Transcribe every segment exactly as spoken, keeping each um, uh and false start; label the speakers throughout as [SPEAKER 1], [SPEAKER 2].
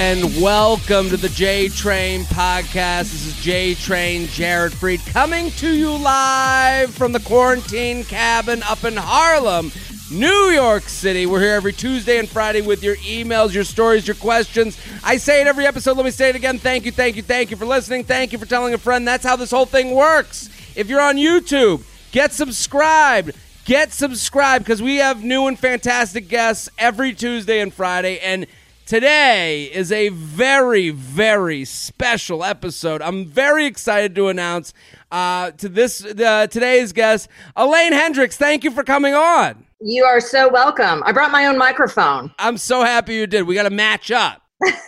[SPEAKER 1] and welcome to the J Train podcast. This is J Train Jared Freed coming to you live from the quarantine cabin up in Harlem, New York City. We're here every Tuesday and Friday with your emails, your stories, your questions. I say it every episode. Let me say it again. Thank you, thank you, thank you for listening. Thank you for telling a friend. That's how this whole thing works. If you're on YouTube, get subscribed. Get subscribed because we have new and fantastic guests every Tuesday and Friday. And today is a very, very special episode. I'm very excited to announce uh, to this uh, today's guest, Elaine Hendrix. Thank you for coming on.
[SPEAKER 2] You are so welcome. I brought my own microphone.
[SPEAKER 1] I'm so happy you did. We got to match up.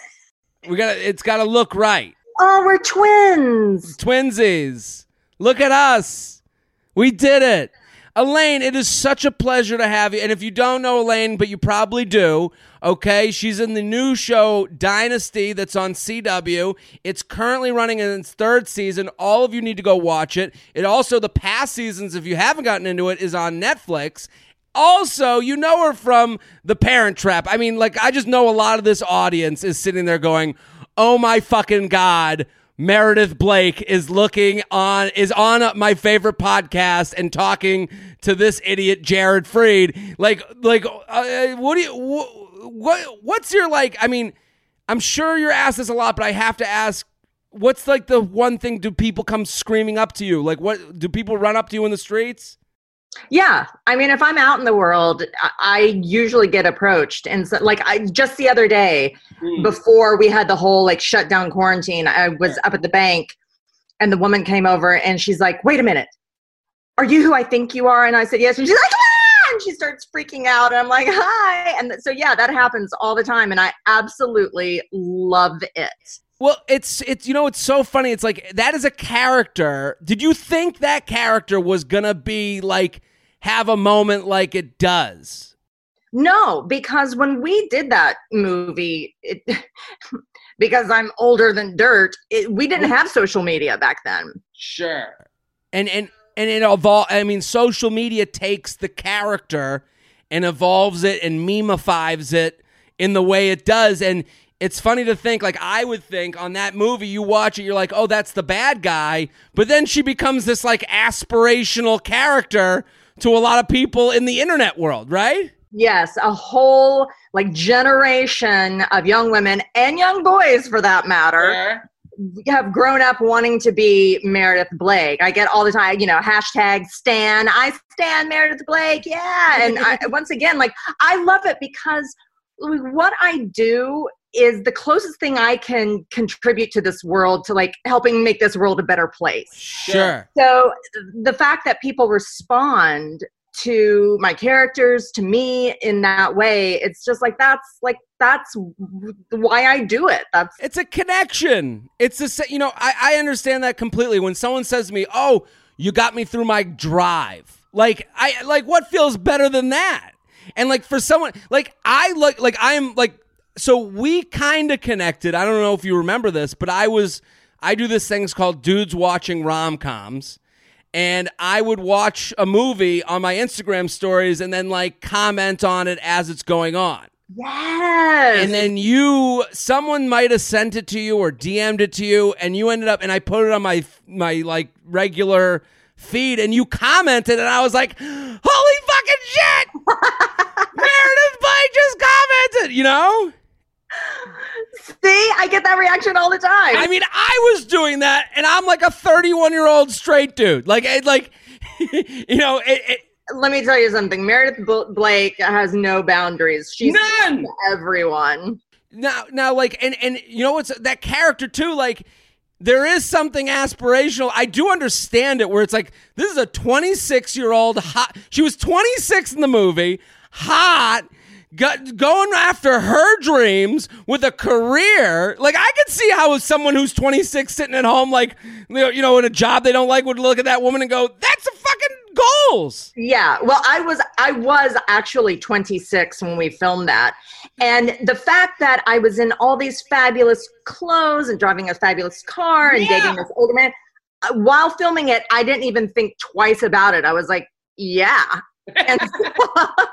[SPEAKER 1] we got it's got to look right.
[SPEAKER 2] Oh, we're twins.
[SPEAKER 1] Twinsies. Look at us. We did it. Elaine, it is such a pleasure to have you. And if you don't know Elaine, but you probably do, okay, she's in the new show Dynasty that's on C W. It's currently running in its third season. All of you need to go watch it. It also, the past seasons, if you haven't gotten into it, is on Netflix. Also, you know her from The Parent Trap. I mean, like, I just know a lot of this audience is sitting there going, oh my fucking God, Meredith Blake is looking on, is on my favorite podcast and talking to this idiot Jared Freed. Like, like, uh, what do you, wh- what, what's your, like, I mean, I'm sure you're asked this a lot, but I have to ask, what's like the one thing, do people come screaming up to you? Like, what, do people run up to you in the streets?
[SPEAKER 2] Yeah. I mean, if I'm out in the world, I, I usually get approached. And so, like, I just the other day, mm. before we had the whole like shut down quarantine, I was up at the bank and the woman came over and she's like, wait a minute, are you who I think you are? And I said, yes. And she's like, ah! And she starts freaking out. And I'm like, hi. And so, yeah, that happens all the time. And I absolutely love it.
[SPEAKER 1] Well, it's, it's, you know, it's so funny. It's like, that is a character. Did you think that character was going to be like, have a moment like it does?
[SPEAKER 2] No, because when we did that movie, it, because I'm older than dirt, it, we didn't have social media back then.
[SPEAKER 1] Sure. And, and, and it evolved. I mean, social media takes the character and evolves it and memifies it in the way it does. And it's funny to think, like, I would think on that movie, you watch it, you're like, oh, that's the bad guy. But then she becomes this, like, aspirational character to a lot of people in the internet world, right?
[SPEAKER 2] Yes, a whole, like, generation of young women and young boys, for that matter, yeah. have grown up wanting to be Meredith Blake. I get all the time, you know, hashtag Stan, I stan Meredith Blake, yeah. And I, once again, like, I love it because what I do is the closest thing I can contribute to this world, to like helping make this world a better place.
[SPEAKER 1] Sure.
[SPEAKER 2] So the fact that people respond to my characters, to me in that way, it's just like, that's like, that's why I do it. That's
[SPEAKER 1] It's a connection. It's a, you know, I, I understand that completely. When someone says to me, oh, you got me through my drive. Like, I, like, what feels better than that? And like, for someone, like, I like, like, I'm like, so we kind of connected. I don't know if you remember this, but I was, I do this thing called Dudes Watching Rom-Coms. And I would watch a movie on my Instagram stories and then like comment on it as it's going on.
[SPEAKER 2] Yes.
[SPEAKER 1] And then you, someone might have sent it to you or D M'd it to you, and you ended up, and I put it on my, my like regular feed, and you commented, and I was like, holy fucking shit! Meredith Blake just commented, you know?
[SPEAKER 2] See, I get that reaction all the time.
[SPEAKER 1] I mean, I was doing that, and I'm like a thirty-one-year-old straight dude. Like, it, like, you know, it, it.
[SPEAKER 2] Let me tell you something. Meredith Blake has no boundaries. She's
[SPEAKER 1] none.
[SPEAKER 2] Everyone.
[SPEAKER 1] Now, now, like, and and you know what's that character too? Like, there is something aspirational. I do understand it, where it's like, this is a twenty-six-year-old hot. She was twenty-six in the movie, hot. Got, going after her dreams with a career. Like, I could see how someone who's twenty-six sitting at home, like, you know, in a job they don't like, would look at that woman and go, that's a fucking goals.
[SPEAKER 2] Yeah. Well, I was, I was actually twenty-six when we filmed that. And the fact that I was in all these fabulous clothes and driving a fabulous car and yeah. dating this older man, uh, while filming it, I didn't even think twice about it. I was like, yeah. And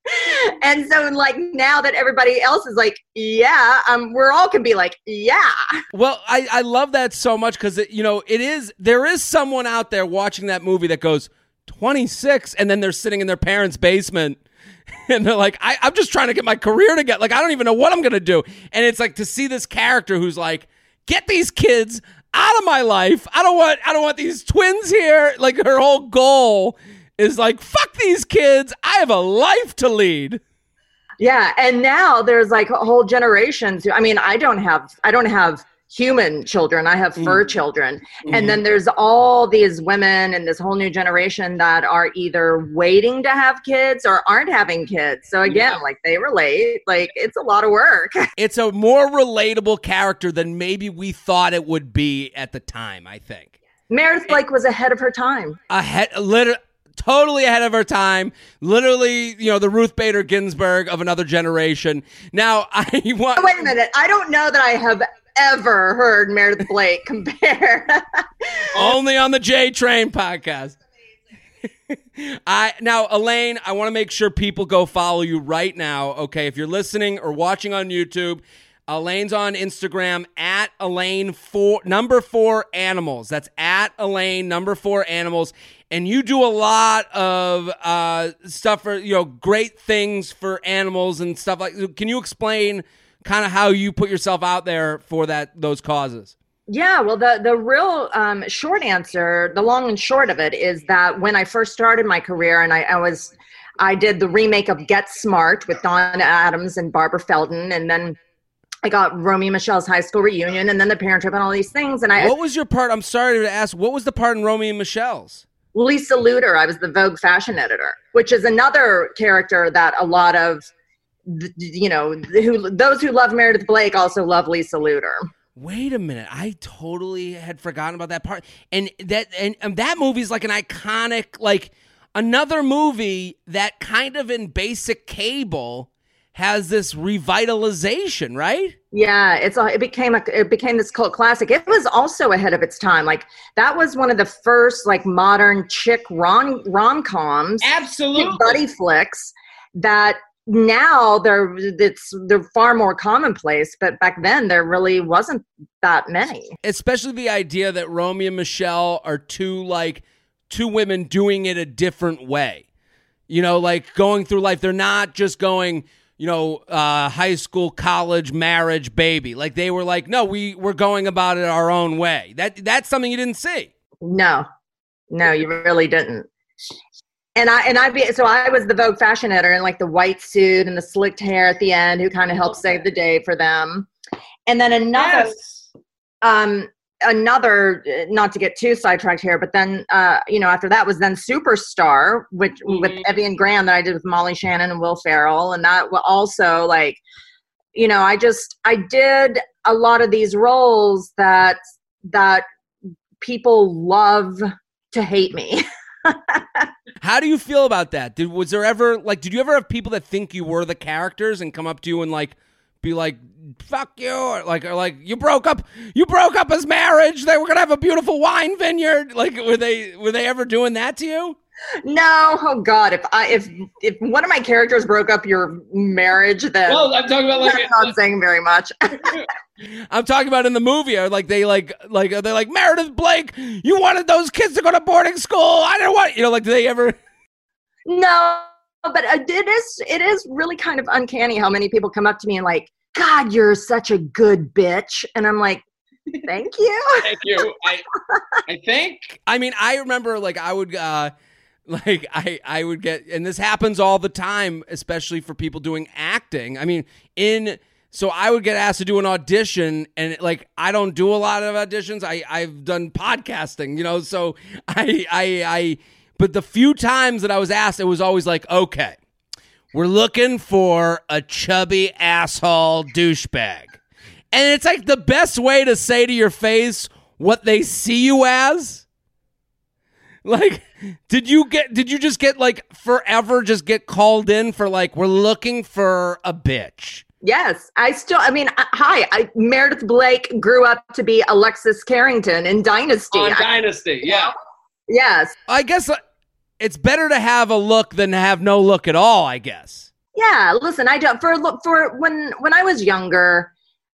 [SPEAKER 2] And so like now that everybody else is like, yeah, um, we're all can be like, yeah.
[SPEAKER 1] Well, I, I love that so much because, you know, it is, there is someone out there watching that movie that goes twenty-six and then they're sitting in their parents' basement and they're like, I, I'm just trying to get my career together. Like, I don't even know what I'm going to do. And it's like to see this character who's like, get these kids out of my life. I don't want, I don't want these twins here. Like her whole goal is like, fuck these kids. I have a life to lead.
[SPEAKER 2] Yeah. And now there's like whole generations. I mean, I don't have, I don't have human children. I have fur mm. children. Mm-hmm. And then there's all these women and this whole new generation that are either waiting to have kids or aren't having kids. So again, yeah. like they relate, like it's a lot of work.
[SPEAKER 1] It's a more relatable character than maybe we thought it would be at the time, I think.
[SPEAKER 2] Meredith Blake was ahead of her time.
[SPEAKER 1] Ahead, literally. Totally ahead of her time. Literally, you know, the Ruth Bader Ginsburg of another generation. Now, I want...
[SPEAKER 2] Wait a minute. I don't know that I have ever heard Meredith Blake compared.
[SPEAKER 1] Only on the J Train podcast. I Now, Elaine, I want to make sure people go follow you right now. Okay, if you're listening or watching on YouTube, Elaine's on Instagram at Elaine four number four animals. That's at Elaine number four animals. And you do a lot of uh, stuff for, you know, great things for animals and stuff like. Can you explain kind of how you put yourself out there for that those causes?
[SPEAKER 2] Yeah, well, the the real um, short answer, the long and short of it, is that when I first started my career, and I, I was, I did the remake of Get Smart with Dawn Adams and Barbara Feldon, and then I got Romy and Michelle's high school reunion, and then the Parent Trap and all these things. And I,
[SPEAKER 1] what was your part? I'm sorry to ask. What was the part in Romy and Michelle's?
[SPEAKER 2] Lisa Luter. I was the Vogue fashion editor, which is another character that a lot of, you know, who those who love Meredith Blake also love Lisa Luter.
[SPEAKER 1] Wait a minute. I totally had forgotten about that part. And that and, and that movie is like an iconic, like another movie that kind of in basic cable has this revitalization, right?
[SPEAKER 2] Yeah, it's a, it became a it became this cult classic. It was also ahead of its time. Like that was one of the first like modern chick rom rom-coms,
[SPEAKER 1] absolutely
[SPEAKER 2] buddy flicks that now they're it's they're far more commonplace, but back then there really wasn't that many.
[SPEAKER 1] Especially the idea that Romy and Michelle are two like two women doing it a different way. You know, like going through life. They're not just going, you know, uh, high school, college, marriage, baby. Like they were like, no, we we're going about it our own way. That that's something you didn't see.
[SPEAKER 2] No, no, you really didn't. And I and I be so I was the Vogue fashion editor in like the white suit and the slicked hair at the end, who kind of helped save the day for them. And then another, yes. um, another, not to get too sidetracked here, but then uh, you know, after that was then Superstar, which mm-hmm. with Evian Graham that I did with Molly Shannon and Will Ferrell, and that also like, you know, I just I did a lot of these roles that that people love to hate me.
[SPEAKER 1] How do you feel about that? Did was there ever like did you ever have people that think you were the characters and come up to you and like be like, fuck you, or like or like you broke up you broke up his marriage, they were gonna have a beautiful wine vineyard? Like were they were they ever doing that to you?
[SPEAKER 2] No, oh God! If I if if one of my characters broke up your marriage, then
[SPEAKER 1] well, I'm talking about like
[SPEAKER 2] that's not saying very much.
[SPEAKER 1] I'm talking about in the movie, or like they like like they're like Meredith Blake, you wanted those kids to go to boarding school. I didn't want, you know, like do they ever?
[SPEAKER 2] No, but it is it is really kind of uncanny how many people come up to me and like, God, you're such a good bitch, and I'm like, thank you,
[SPEAKER 1] thank you. I I think I mean I remember like I would. uh Like I, I would get, and this happens all the time, especially for people doing acting. I mean, in so I would get asked to do an audition, and like I don't do a lot of auditions. I, I've done podcasting, you know. So I, I, I, but the few times that I was asked, it was always like, okay, we're looking for a chubby asshole douchebag, and it's like the best way to say to your face what they see you as. Like, did you get, did you just get like forever just get called in for like, we're looking for a bitch?
[SPEAKER 2] Yes. I still, I mean, I, hi, I, Meredith Blake grew up to be Alexis Carrington in Dynasty.
[SPEAKER 1] On Dynasty, I, yeah.
[SPEAKER 2] Yes.
[SPEAKER 1] I guess it's better to have a look than to have no look at all, I guess.
[SPEAKER 2] Yeah, listen, I don't for for when when I was younger,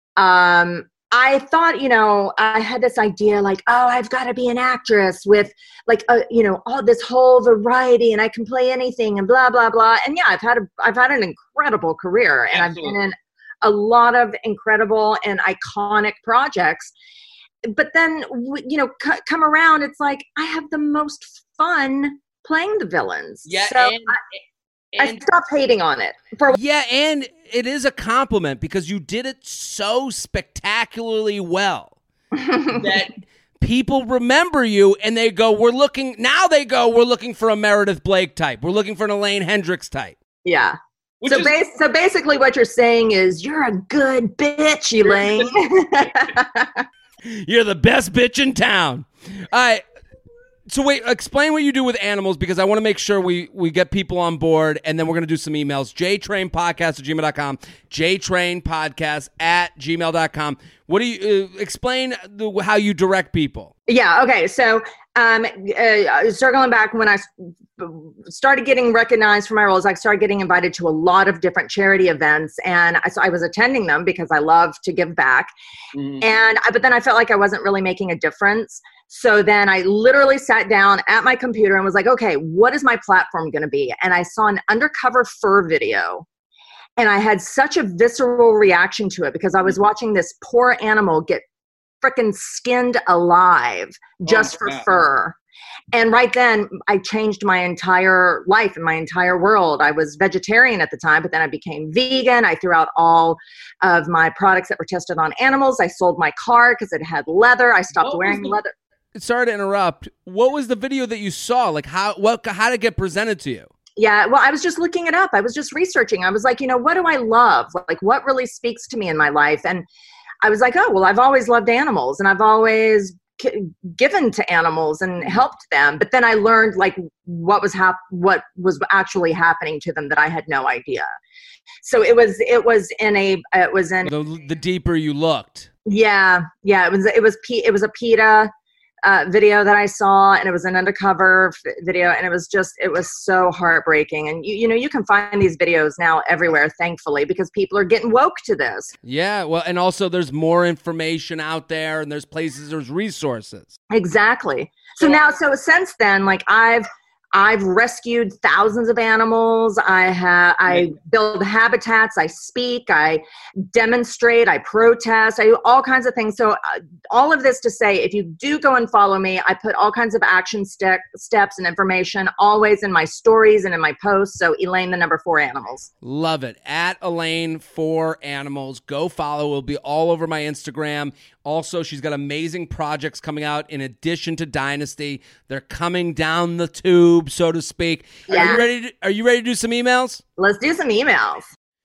[SPEAKER 2] um, I thought, you know, I had this idea like, oh, I've got to be an actress with like, a, you know, all this whole variety, and I can play anything, and blah blah blah. And yeah, I've had a I've had an incredible career, and Absolutely. I've been in a lot of incredible and iconic projects. But then, you know, c- come around, it's like I have the most fun playing the villains.
[SPEAKER 1] Yeah,
[SPEAKER 2] so
[SPEAKER 1] and,
[SPEAKER 2] I,
[SPEAKER 1] and,
[SPEAKER 2] I stopped hating on it. For
[SPEAKER 1] yeah, and it is a compliment because you did it so spectacularly well that people remember you and they go, we're looking, now they go, we're looking for a Meredith Blake type. We're looking for an Elaine Hendrix type.
[SPEAKER 2] Yeah.
[SPEAKER 1] Which
[SPEAKER 2] so,
[SPEAKER 1] is,
[SPEAKER 2] bas- so basically what you're saying is you're a good bitch, Elaine.
[SPEAKER 1] You're the best bitch in town. All right. So wait, explain what you do with animals because I want to make sure we, we get people on board, and then we're going to do some emails. jtrainpodcast at gmail dot com, jtrainpodcast at gmail dot com. What do you, uh, explain the, how you direct people.
[SPEAKER 2] Yeah, okay. So um, uh, circling back, when I started getting recognized for my roles, I started getting invited to a lot of different charity events, and I, so I was attending them because I love to give back. Mm-hmm. And I, but then I felt like I wasn't really making a difference. So then I literally sat down at my computer and was like, okay, what is my platform going to be? And I saw an undercover fur video. And I had such a visceral reaction to it because I was watching this poor animal get freaking skinned alive just oh, for God. fur. And right then I changed my entire life and my entire world. I was vegetarian at the time, but then I became vegan. I threw out all of my products that were tested on animals. I sold my car because it had leather. I stopped what wearing the- leather.
[SPEAKER 1] Sorry to interrupt. What was the video that you saw? Like how what how did it get presented to you?
[SPEAKER 2] Yeah, well, I was just looking it up. I was just researching. I was like, you know, what do I love? Like what really speaks to me in my life? And I was like, oh, well, I've always loved animals and I've always k- given to animals and helped them. But then I learned like what was hap- what was actually happening to them that I had no idea. So it was it was in a it was in
[SPEAKER 1] the, the deeper you looked.
[SPEAKER 2] Yeah, yeah, it was it was P- it was a PETA Uh, video that I saw, and it was an undercover f- video, and it was just, it was so heartbreaking. And you, you know, you can find these videos now everywhere, thankfully, because people are getting woke to this.
[SPEAKER 1] Yeah, well, and also there's more information out there, and there's places, there's resources.
[SPEAKER 2] Exactly. So, so now, so since then, like I've, I've rescued thousands of animals. I have, I build habitats. I speak. I demonstrate. I protest. I do all kinds of things. So, uh, all of this to say, if you do go and follow me, I put all kinds of action ste- steps and information always in my stories and in my posts. So, Elaine, the number four animals.
[SPEAKER 1] Love it. At Elaine four animals. Go follow. It'll be all over my Instagram. Also, she's got amazing projects coming out in addition to Dynasty. They're coming down the tube, so to speak. Yeah. Are you ready to, are you ready to do some emails?
[SPEAKER 2] Let's do some emails.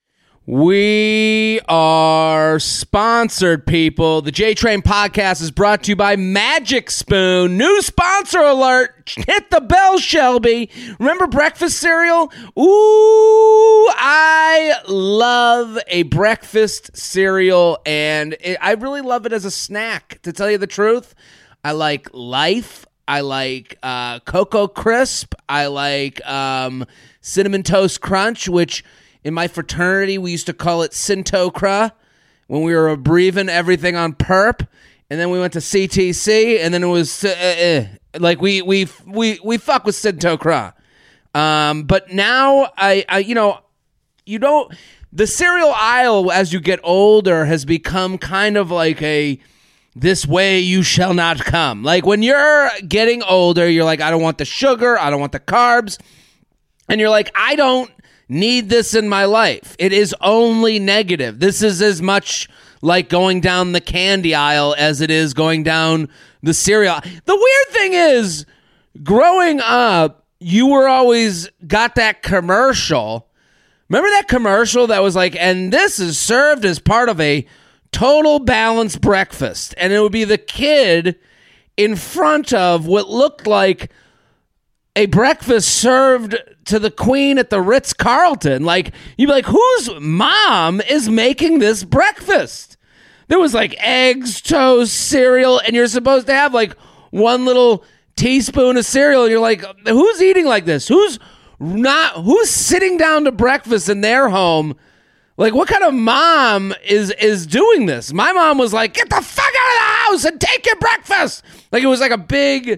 [SPEAKER 1] We are sponsored, people. The J-Train podcast is brought to you by Magic Spoon. New sponsor alert. Hit the bell, Shelby. Remember breakfast cereal? Ooh, I love a breakfast cereal, and it, I really love it as a snack, to tell you the truth. I like Life. I like uh, Cocoa Crisp. I like um, Cinnamon Toast Crunch, which... in my fraternity, we used to call it Syntocra when we were abbreviating everything on perp, and then we went to C T C, and then it was uh, uh, like we we we we fuck with Syntocra. Um, but now I, I you know you don't the cereal aisle as you get older has become kind of like a this way you shall not come. Like when you're getting older, you're like, I don't want the sugar, I don't want the carbs, and you're like, I don't need this in my life. It is only negative. This is as much like going down the candy aisle as it is going down the cereal. The weird thing is, growing up, you were always got that commercial. Remember that commercial that was like, and this is served as part of a total balanced breakfast. And it would be the kid in front of what looked like a breakfast served to the queen at the Ritz-Carlton. Like, you'd be like, whose mom is making this breakfast? There was like eggs, toast, cereal, and you're supposed to have like one little teaspoon of cereal. And you're like, who's eating like this? Who's not who's sitting down to breakfast in their home. Like, what kind of mom is is doing this? My mom was like, get the fuck out of the house and take your breakfast. Like, it was like a big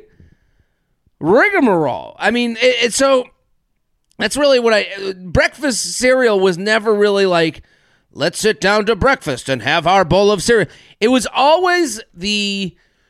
[SPEAKER 1] rigmarole. I mean, it, it so that's really what I, breakfast cereal was never really like, let's sit down to breakfast and have our bowl of cereal. It was always the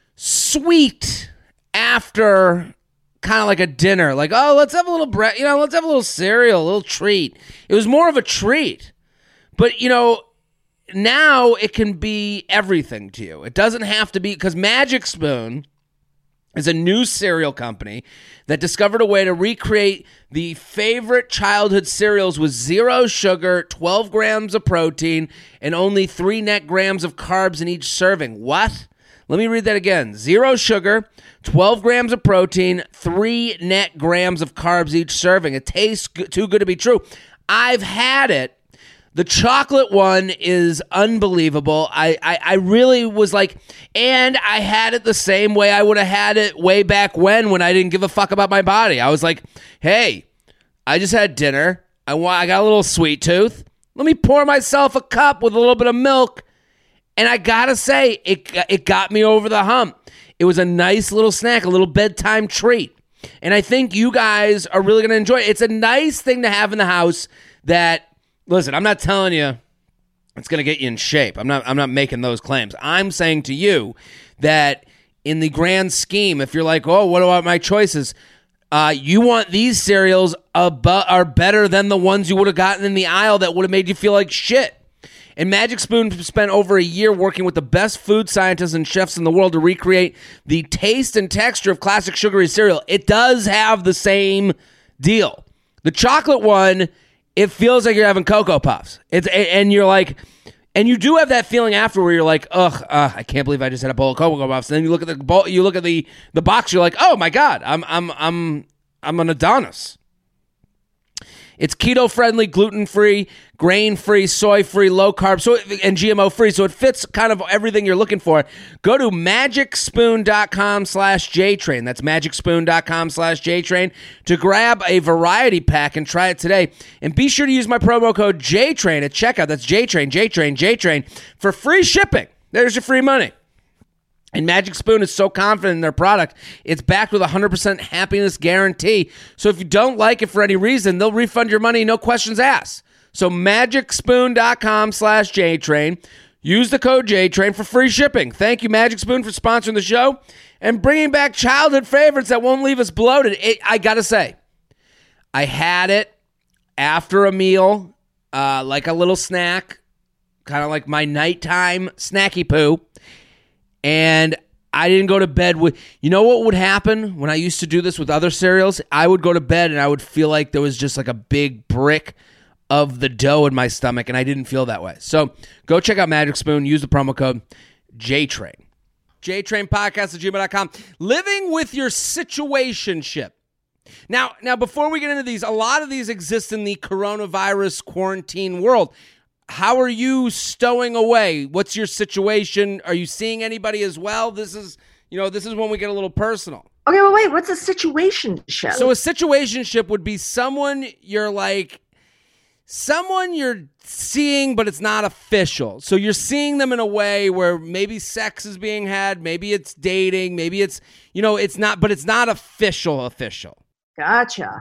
[SPEAKER 1] sweet after kind of like a dinner. Like, oh, let's have a little, bre- you know, let's have a little cereal, a little treat. It was more of a treat. But, you know, now it can be everything to you. It doesn't have to be, because Magic Spoon is a new cereal company that discovered a way to recreate the favorite childhood cereals with zero sugar, twelve grams of protein, and only three net grams of carbs in each serving. What? Let me read that again. Zero sugar, twelve grams of protein, three net grams of carbs each serving. It tastes g- too good to be true. I've had it. The chocolate one is unbelievable. I, I, I really was like, and I had it the same way I would have had it way back when, when I didn't give a fuck about my body. I was like, hey, I just had dinner. I want, I got a little sweet tooth. Let me pour myself a cup with a little bit of milk. And I gotta say, it, it got me over the hump. It was a nice little snack, a little bedtime treat. And I think you guys are really gonna enjoy it. It's a nice thing to have in the house that, listen, I'm not telling you it's going to get you in shape. I'm not I'm not making those claims. I'm saying to you that in the grand scheme, if you're like, oh, what about my choices? Uh, you want these cereals abo- are better than the ones you would have gotten in the aisle that would have made you feel like shit. And Magic Spoon spent over a year working with the best food scientists and chefs in the world to recreate the taste and texture of classic sugary cereal. It does have the same deal. The chocolate one, it feels like you're having Cocoa Puffs. It's and you're like, and you do have that feeling after where you're like, ugh, uh, I can't believe I just had a bowl of Cocoa Puffs. And then you look at the bowl, you look at the the box, you're like, oh my god, I'm I'm I'm I'm an Adonis. It's keto friendly, gluten free, grain free, soy free, low carb, so and G M O free. So it fits kind of everything you're looking for. Go to magic spoon dot com slash J train. That's magic spoon dot com slash J train to grab a variety pack and try it today. And be sure to use my promo code J train at checkout. That's J train, J train, J train for free shipping. There's your free money. And Magic Spoon is so confident in their product, it's backed with a one hundred percent happiness guarantee. So if you don't like it for any reason, they'll refund your money, no questions asked. So magic spoon dot com slash J train. Use the code J train for free shipping. Thank you, Magic Spoon, for sponsoring the show and bringing back childhood favorites that won't leave us bloated. It, I got to say, I had it after a meal, uh, like a little snack, kind of like my nighttime snacky poo. And I didn't go to bed with, you know what would happen when I used to do this with other cereals? I would go to bed and I would feel like there was just like a big brick of the dough in my stomach, and I didn't feel that way. So go check out Magic Spoon. Use the promo code J train. J train podcast at gmail dot com. Living with your situationship. Now, now, before we get into these, a lot of these exist in the coronavirus quarantine world. How are you stowing away? What's your situation? Are you seeing anybody as well? This is, you know, this is when we get a little personal.
[SPEAKER 2] Okay, well, wait, what's a situationship?
[SPEAKER 1] So a situationship would be someone you're like, someone you're seeing, but it's not official. So you're seeing them in a way where maybe sex is being had, maybe it's dating, maybe it's, you know, it's not, but it's not official, official.
[SPEAKER 2] Gotcha.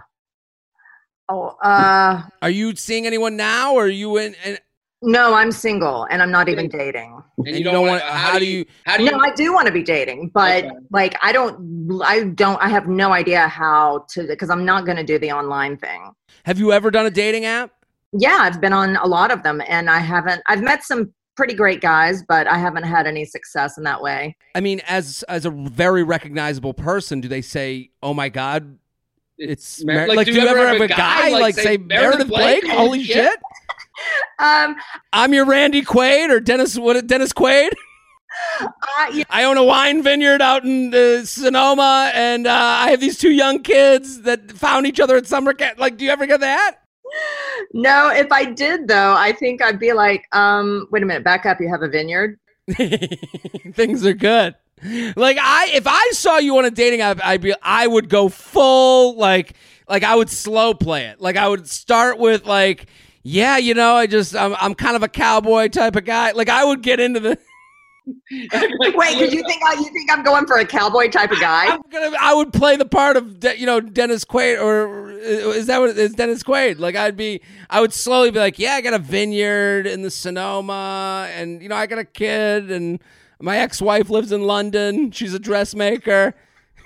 [SPEAKER 2] Oh, uh.
[SPEAKER 1] Are you seeing anyone now, or are you in? in
[SPEAKER 2] No, I'm single and I'm not even dating.
[SPEAKER 1] And, and you, you don't want, how, how do you, how do you?
[SPEAKER 2] No, I do want to be dating, but okay. like, I don't, I don't, I have no idea how to, because I'm not going to do the online thing.
[SPEAKER 1] Have you ever done a dating app?
[SPEAKER 2] Yeah, I've been on a lot of them and I haven't, I've met some pretty great guys, but I haven't had any success in that way.
[SPEAKER 1] I mean, as, as a very recognizable person, do they say, oh my God, it's, Mer- like, like, do you ever have a guy, guy like, like say, Meredith Blake? Blake? Holy shit. shit. Um, I'm your Randy Quaid or Dennis, what, Dennis Quaid? Uh, yeah. I own a wine vineyard out in uh, Sonoma, and uh, I have these two young kids that found each other at summer camp. Like, do you ever get that?
[SPEAKER 2] No, if I did, though, I think I'd be like, um, wait a minute, back up. You have a vineyard?
[SPEAKER 1] Things are good. Like, I, if I saw you on a dating app, I'd be, I would go full, like, like I would slow play it. Like I would start with like, yeah, you know, I just I'm I'm kind of a cowboy type of guy. Like I would get into the.
[SPEAKER 2] Like, wait, because you think I, you think I'm going for a cowboy type of guy?
[SPEAKER 1] I'm gonna, I would play the part of De, you know Dennis Quaid, or is that what is Dennis Quaid? Like I'd be, I would slowly be like, yeah, I got a vineyard in the Sonoma, and you know I got a kid, and my ex-wife lives in London. She's a dressmaker.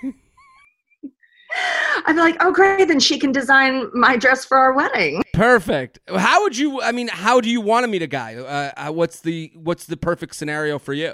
[SPEAKER 2] I'd be like, oh great, then she can design my dress for our wedding.
[SPEAKER 1] Perfect. How would you? I mean, how do you want to meet a guy? Uh, what's the what's the perfect scenario for you?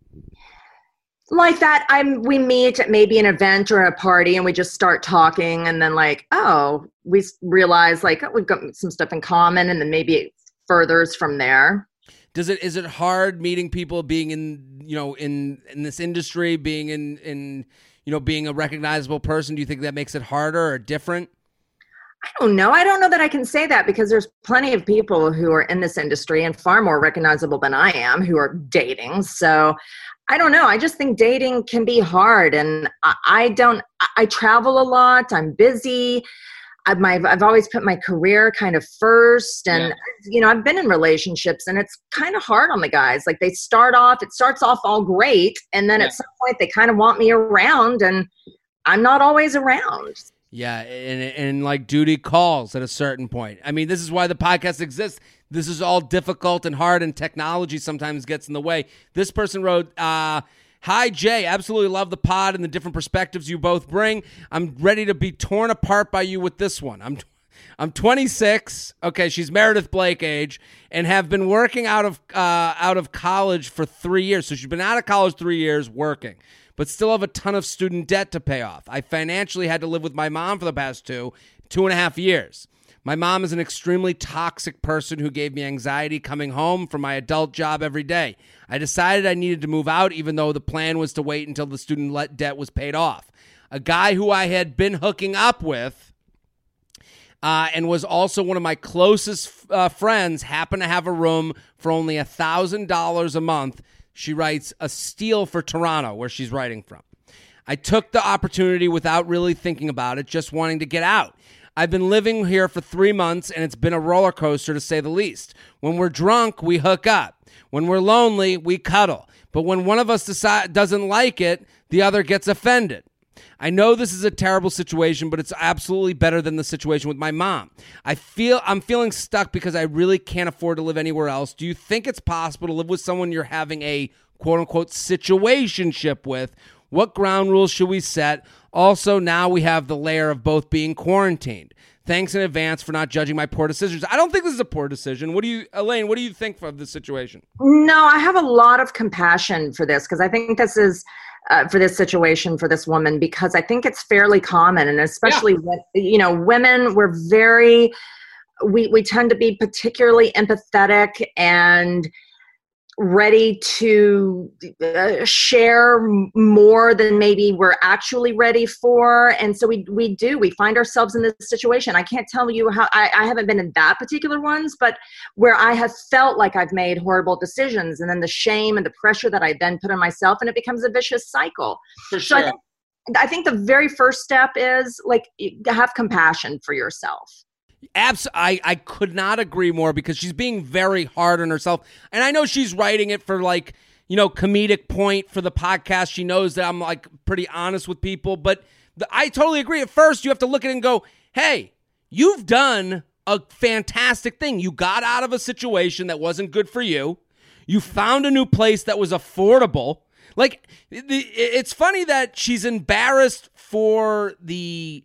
[SPEAKER 2] Like that, I'm. We meet at maybe an event or a party, and we just start talking, and then like, oh, we realize like oh, we've got some stuff in common, and then maybe it furthers from there.
[SPEAKER 1] Does it? Is it hard meeting people, being in you know in in this industry, being in in you know being a recognizable person? Do you think that makes it harder or different?
[SPEAKER 2] I don't know. I don't know that I can say that, because there's plenty of people who are in this industry and far more recognizable than I am who are dating. So I don't know. I just think dating can be hard, and I, I don't, I, I travel a lot. I'm busy. I've, my, I've always put my career kind of first, and, yeah. you know, I've been in relationships, and it's kind of hard on the guys. Like they start off, it starts off all great. And then yeah. at some point they kind of want me around, and I'm not always around.
[SPEAKER 1] Yeah, and, and like duty calls at a certain point. I mean, this is why the podcast exists. This is all difficult and hard, and technology sometimes gets in the way. This person wrote, uh, hi, Jay. Absolutely love the pod and the different perspectives you both bring. I'm ready to be torn apart by you with this one. I'm I'm twenty-six. Okay, she's Meredith Blake age, and have been working out of uh, out of college for three years. So she's been out of college three years working, but still have a ton of student debt to pay off. I financially had to live with my mom for the past two, two and a half years. My mom is an extremely toxic person who gave me anxiety coming home from my adult job every day. I decided I needed to move out, even though the plan was to wait until the student debt was paid off. A guy who I had been hooking up with uh, and was also one of my closest uh, friends happened to have a room for only one thousand dollars a month. She writes, a steal for Toronto, where she's writing from. I took the opportunity without really thinking about it, just wanting to get out. I've been living here for three months, and it's been a roller coaster, to say the least. When we're drunk, we hook up. When we're lonely, we cuddle. But when one of us decide, doesn't like it, the other gets offended. I know this is a terrible situation, but it's absolutely better than the situation with my mom. I feel I'm feeling stuck because I really can't afford to live anywhere else. Do you think it's possible to live with someone you're having a quote-unquote situationship with? What ground rules should we set? Also, now we have the layer of both being quarantined. Thanks in advance for not judging my poor decisions. I don't think this is a poor decision. What do you, Elaine, what do you think of this situation?
[SPEAKER 2] No, I have a lot of compassion for this, because I think this is, uh, for this situation, for this woman, because I think it's fairly common, and especially yeah. with, you know, women, we're very, we, we tend to be particularly empathetic and ready to uh, share more than maybe we're actually ready for. And so we we do, we find ourselves in this situation. I can't tell you how, I, I haven't been in that particular ones, but where I have felt like I've made horrible decisions, and then the shame and the pressure that I then put on myself, and it becomes a vicious cycle.
[SPEAKER 1] For sure.
[SPEAKER 2] So I think, I think the very first step is like, have compassion for yourself.
[SPEAKER 1] Abs- I, I could not agree more, because she's being very hard on herself. And I know she's writing it for like, you know, comedic point for the podcast. She knows that I'm like pretty honest with people, but the, I totally agree. At first you have to look at it and go, hey, you've done a fantastic thing. You got out of a situation that wasn't good for you. You found a new place that was affordable. Like, the, it's funny that she's embarrassed for the,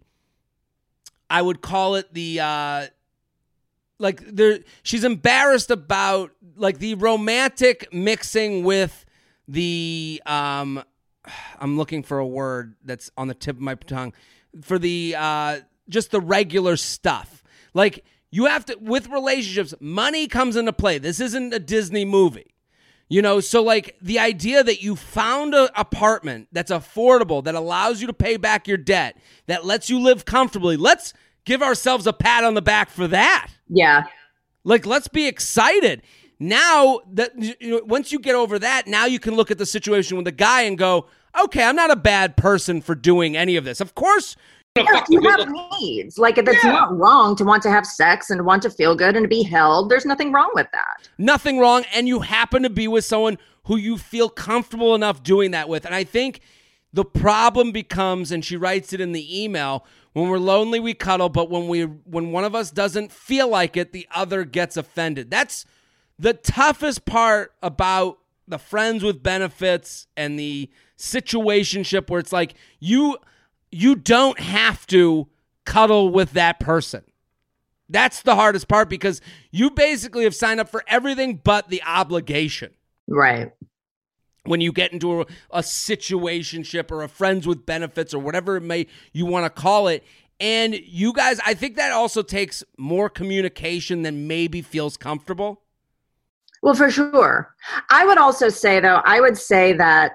[SPEAKER 1] I would call it the, uh, like, there. She's embarrassed about, like, the romantic mixing with the, um, I'm looking for a word that's on the tip of my tongue, for the, uh, just the regular stuff. Like, you have to, with relationships, money comes into play. This isn't a Disney movie. You know, so like the idea that you found an apartment that's affordable, that allows you to pay back your debt, that lets you live comfortably. Let's give ourselves a pat on the back for that.
[SPEAKER 2] Yeah.
[SPEAKER 1] Like, let's be excited. Now that, you know, once you get over that, now you can look at the situation with the guy and go, okay, I'm not a bad person for doing any of this. Of course,
[SPEAKER 2] Yeah, you have needs. Like, it's yeah. not wrong to want to have sex and want to feel good and to be held. There's nothing wrong with that.
[SPEAKER 1] Nothing wrong. And you happen to be with someone who you feel comfortable enough doing that with. And I think the problem becomes, and she writes it in the email, when we're lonely, we cuddle, but when we when one of us doesn't feel like it, the other gets offended. That's the toughest part about the friends with benefits and the situationship, where it's like you you don't have to cuddle with that person. That's the hardest part, because you basically have signed up for everything but the obligation.
[SPEAKER 2] Right.
[SPEAKER 1] When you get into a, a situationship or a friends with benefits or whatever it may you want to call it. And you guys, I think that also takes more communication than maybe feels comfortable.
[SPEAKER 2] Well, for sure. I would also say, though, I would say that,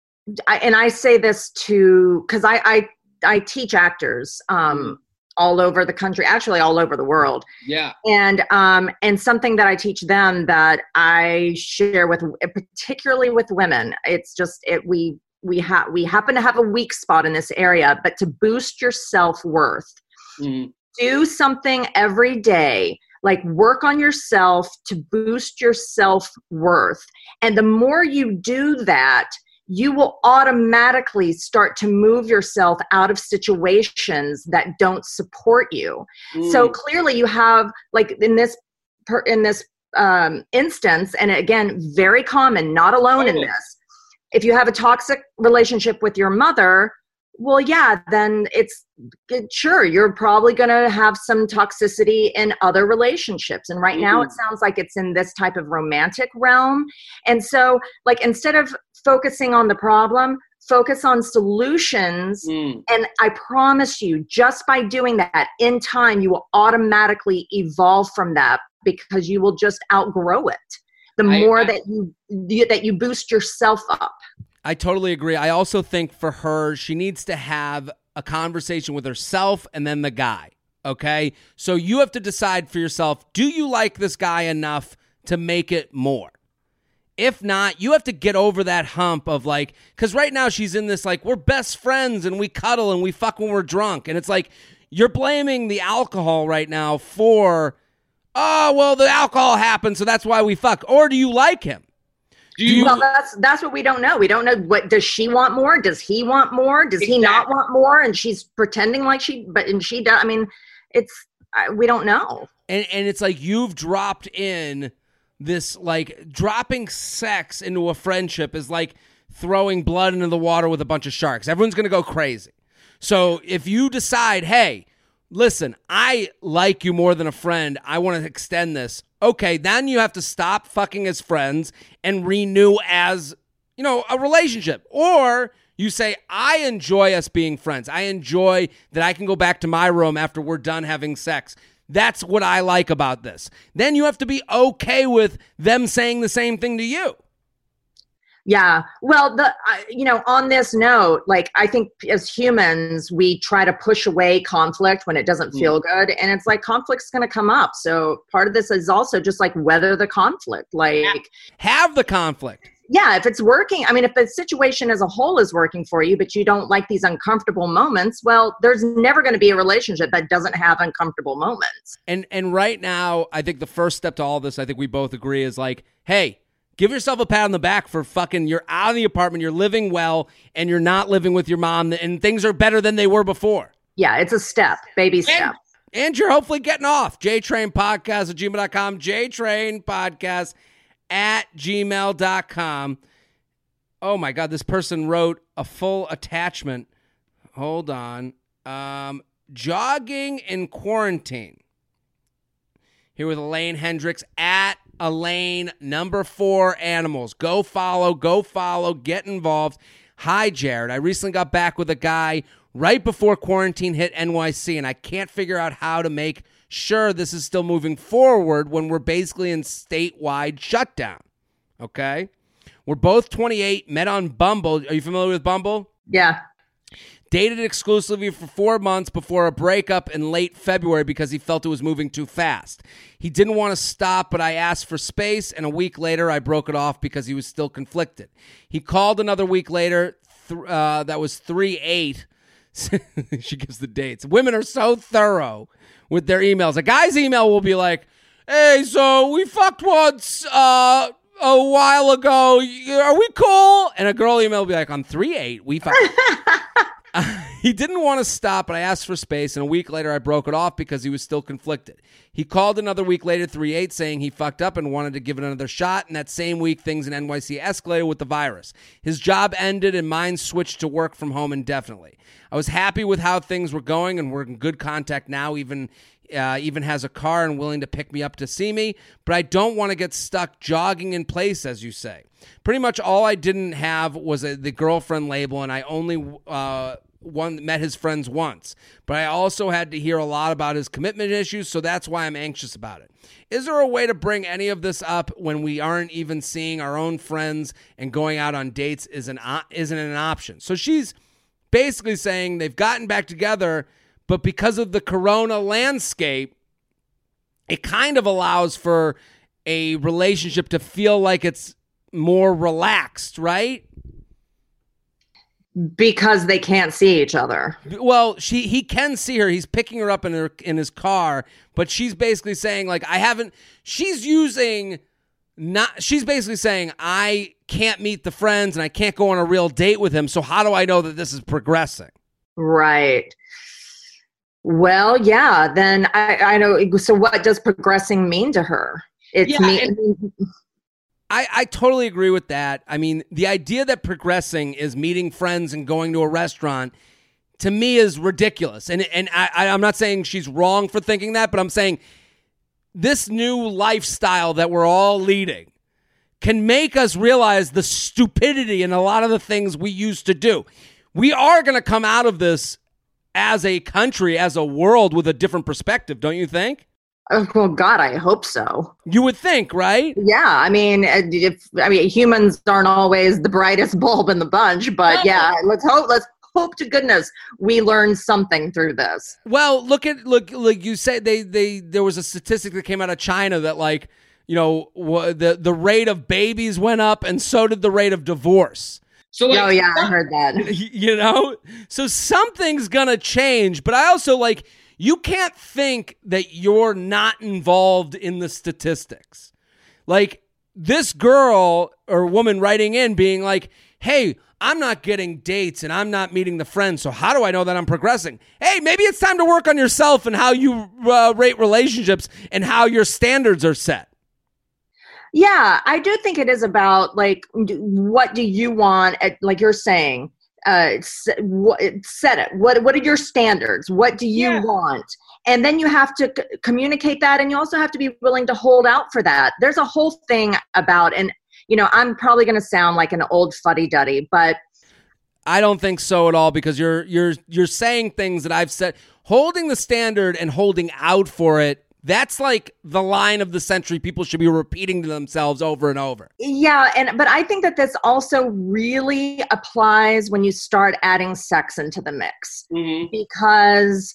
[SPEAKER 2] I, and I say this to, because I, I I teach actors um, all over the country, actually all over the world.
[SPEAKER 1] Yeah.
[SPEAKER 2] And um, and something that I teach them that I share with, particularly with women, it's just it we we have we happen to have a weak spot in this area, but to boost your self-worth, mm-hmm. do something every day. Like, work on yourself to boost your self-worth. And the more you do that, you will automatically start to move yourself out of situations that don't support you. Mm. So clearly you have, like in this, per, in this um, instance, and again, very common, not alone oh. in this. If you have a toxic relationship with your mother, well, yeah, then it's it, sure, you're probably going to have some toxicity in other relationships. And right mm. now it sounds like it's in this type of romantic realm. And so, like, instead of focusing on the problem, focus on solutions. Mm. And I promise you, just by doing that, in time, you will automatically evolve from that, because you will just outgrow it. The more I, I, that you, you that you boost yourself up.
[SPEAKER 1] I totally agree. I also think for her, she needs to have a conversation with herself and then the guy. Okay? So you have to decide for yourself, do you like this guy enough to make it more? If not, you have to get over that hump of, like, because right now she's in this, like, we're best friends and we cuddle and we fuck when we're drunk. And it's like, you're blaming the alcohol right now for, oh, well, the alcohol happened, so that's why we fuck. Or do you like him? Do you,
[SPEAKER 2] well, that's that's what we don't know. We don't know, what does she want more? Does he want more? Does exactly. he not want more? And she's pretending like she, but and she does. I mean, it's we don't know.
[SPEAKER 1] And and it's like you've dropped in this, like, dropping sex into a friendship is like throwing blood into the water with a bunch of sharks. Everyone's gonna go crazy. So if you decide, hey, listen, I like you more than a friend, I want to extend this. Okay, then you have to stop fucking as friends and renew as, you know, a relationship. Or you say, I enjoy us being friends. I enjoy that I can go back to my room after we're done having sex. That's what I like about this. Then you have to be okay with them saying the same thing to you.
[SPEAKER 2] Yeah. Well, the uh, you know, on this note, like, I think as humans, we try to push away conflict when it doesn't feel good. And it's like, conflict's going to come up. So part of this is also just like weather the conflict, like
[SPEAKER 1] have the conflict.
[SPEAKER 2] Yeah. If it's working, I mean, if the situation as a whole is working for you, but you don't like these uncomfortable moments, well, there's never going to be a relationship that doesn't have uncomfortable moments.
[SPEAKER 1] And, and right now, I think the first step to all this, I think we both agree, is like, hey, give yourself a pat on the back for fucking, you're out of the apartment, you're living well, and you're not living with your mom, and things are better than they were before.
[SPEAKER 2] Yeah, it's a step, baby step.
[SPEAKER 1] And, and you're hopefully getting off. JTrain Podcast at gmail dot com, JTrain Podcast at gmail dot com. Oh my God, this person wrote a full attachment. Hold on. Um, jogging in quarantine. Here with Elaine Hendricks at Elaine, number four animals. Go follow, go follow, get involved. Hi, Jared. I recently got back with a guy right before quarantine hit N Y C, and I can't figure out how to make sure this is still moving forward when we're basically in statewide shutdown. Okay? We're both twenty-eight, met on Bumble. Are you familiar with Bumble?
[SPEAKER 2] Yeah.
[SPEAKER 1] Dated exclusively for four months before a breakup in late February because he felt it was moving too fast. He didn't want to stop, but I asked for space, and a week later I broke it off because he was still conflicted. He called another week later, th- uh, that was three eight, She gives the dates. Women are so thorough with their emails. A guy's email will be like, hey, so we fucked once uh, a while ago. Are we cool? And a girl email will be like, on three eight, we fucked. uh, he didn't want to stop, but I asked for space, and a week later I broke it off because he was still conflicted. He called another week later, three eight, saying he fucked up and wanted to give it another shot, and that same week things in N Y C escalated with the virus. His job ended, and mine switched to work from home indefinitely. I was happy with how things were going, and we're in good contact now, even uh, even has a car and willing to pick me up to see me, but I don't want to get stuck jogging in place, as you say. Pretty much all I didn't have was a, the girlfriend label, and I only uh, one met his friends once. But I also had to hear a lot about his commitment issues, so that's why I'm anxious about it. Is there a way to bring any of this up when we aren't even seeing our own friends and going out on dates isn't, isn't an option? So she's basically saying they've gotten back together, but because of the corona landscape, it kind of allows for a relationship to feel like it's more relaxed, right?
[SPEAKER 2] Because they can't see each other.
[SPEAKER 1] Well, she he can see her. He's picking her up in her in his car, but she's basically saying, like, I haven't. She's using not. She's basically saying, I can't meet the friends and I can't go on a real date with him. So how do I know that this is progressing?
[SPEAKER 2] Right. Well, yeah. Then I I know. So what does progressing mean to her? It's
[SPEAKER 1] yeah,
[SPEAKER 2] me.
[SPEAKER 1] And- I, I totally agree with that. I mean, the idea that progressing is meeting friends and going to a restaurant, to me, is ridiculous. And and I, I'm not saying she's wrong for thinking that, but I'm saying this new lifestyle that we're all leading can make us realize the stupidity in a lot of the things we used to do. We are going to come out of this as a country, as a world, with a different perspective, don't you think?
[SPEAKER 2] Oh, well, God, I hope so.
[SPEAKER 1] You would think, right?
[SPEAKER 2] Yeah, I mean, if I mean, humans aren't always the brightest bulb in the bunch, but yeah, let's hope. Let's hope to goodness we learn something through this.
[SPEAKER 1] Well, look at look like you said they they there was a statistic that came out of China that, like, you know, the the rate of babies went up, and so did the rate of divorce. So, like,
[SPEAKER 2] oh yeah, I heard that.
[SPEAKER 1] You know, so something's gonna change, but I also like. You can't think that you're not involved in the statistics. Like, this girl or woman writing in being like, hey, I'm not getting dates and I'm not meeting the friends, so how do I know that I'm progressing? Hey, maybe it's time to work on yourself and how you uh, rate relationships and how your standards are set.
[SPEAKER 2] Yeah, I do think it is about, like, what do you want, at, like you're saying, Uh, set it. What What are your standards? What do you yeah. want? And then you have to c- communicate that, and you also have to be willing to hold out for that. There's a whole thing about, and you know, I'm probably going to sound like an old fuddy-duddy, but
[SPEAKER 1] I don't think so at all, because you're you're you're saying things that I've said. Holding the standard and holding out for it. That's like the line of the century people should be repeating to themselves over and over.
[SPEAKER 2] Yeah, and but I think that this also really applies when you start adding sex into the mix. Mm-hmm. Because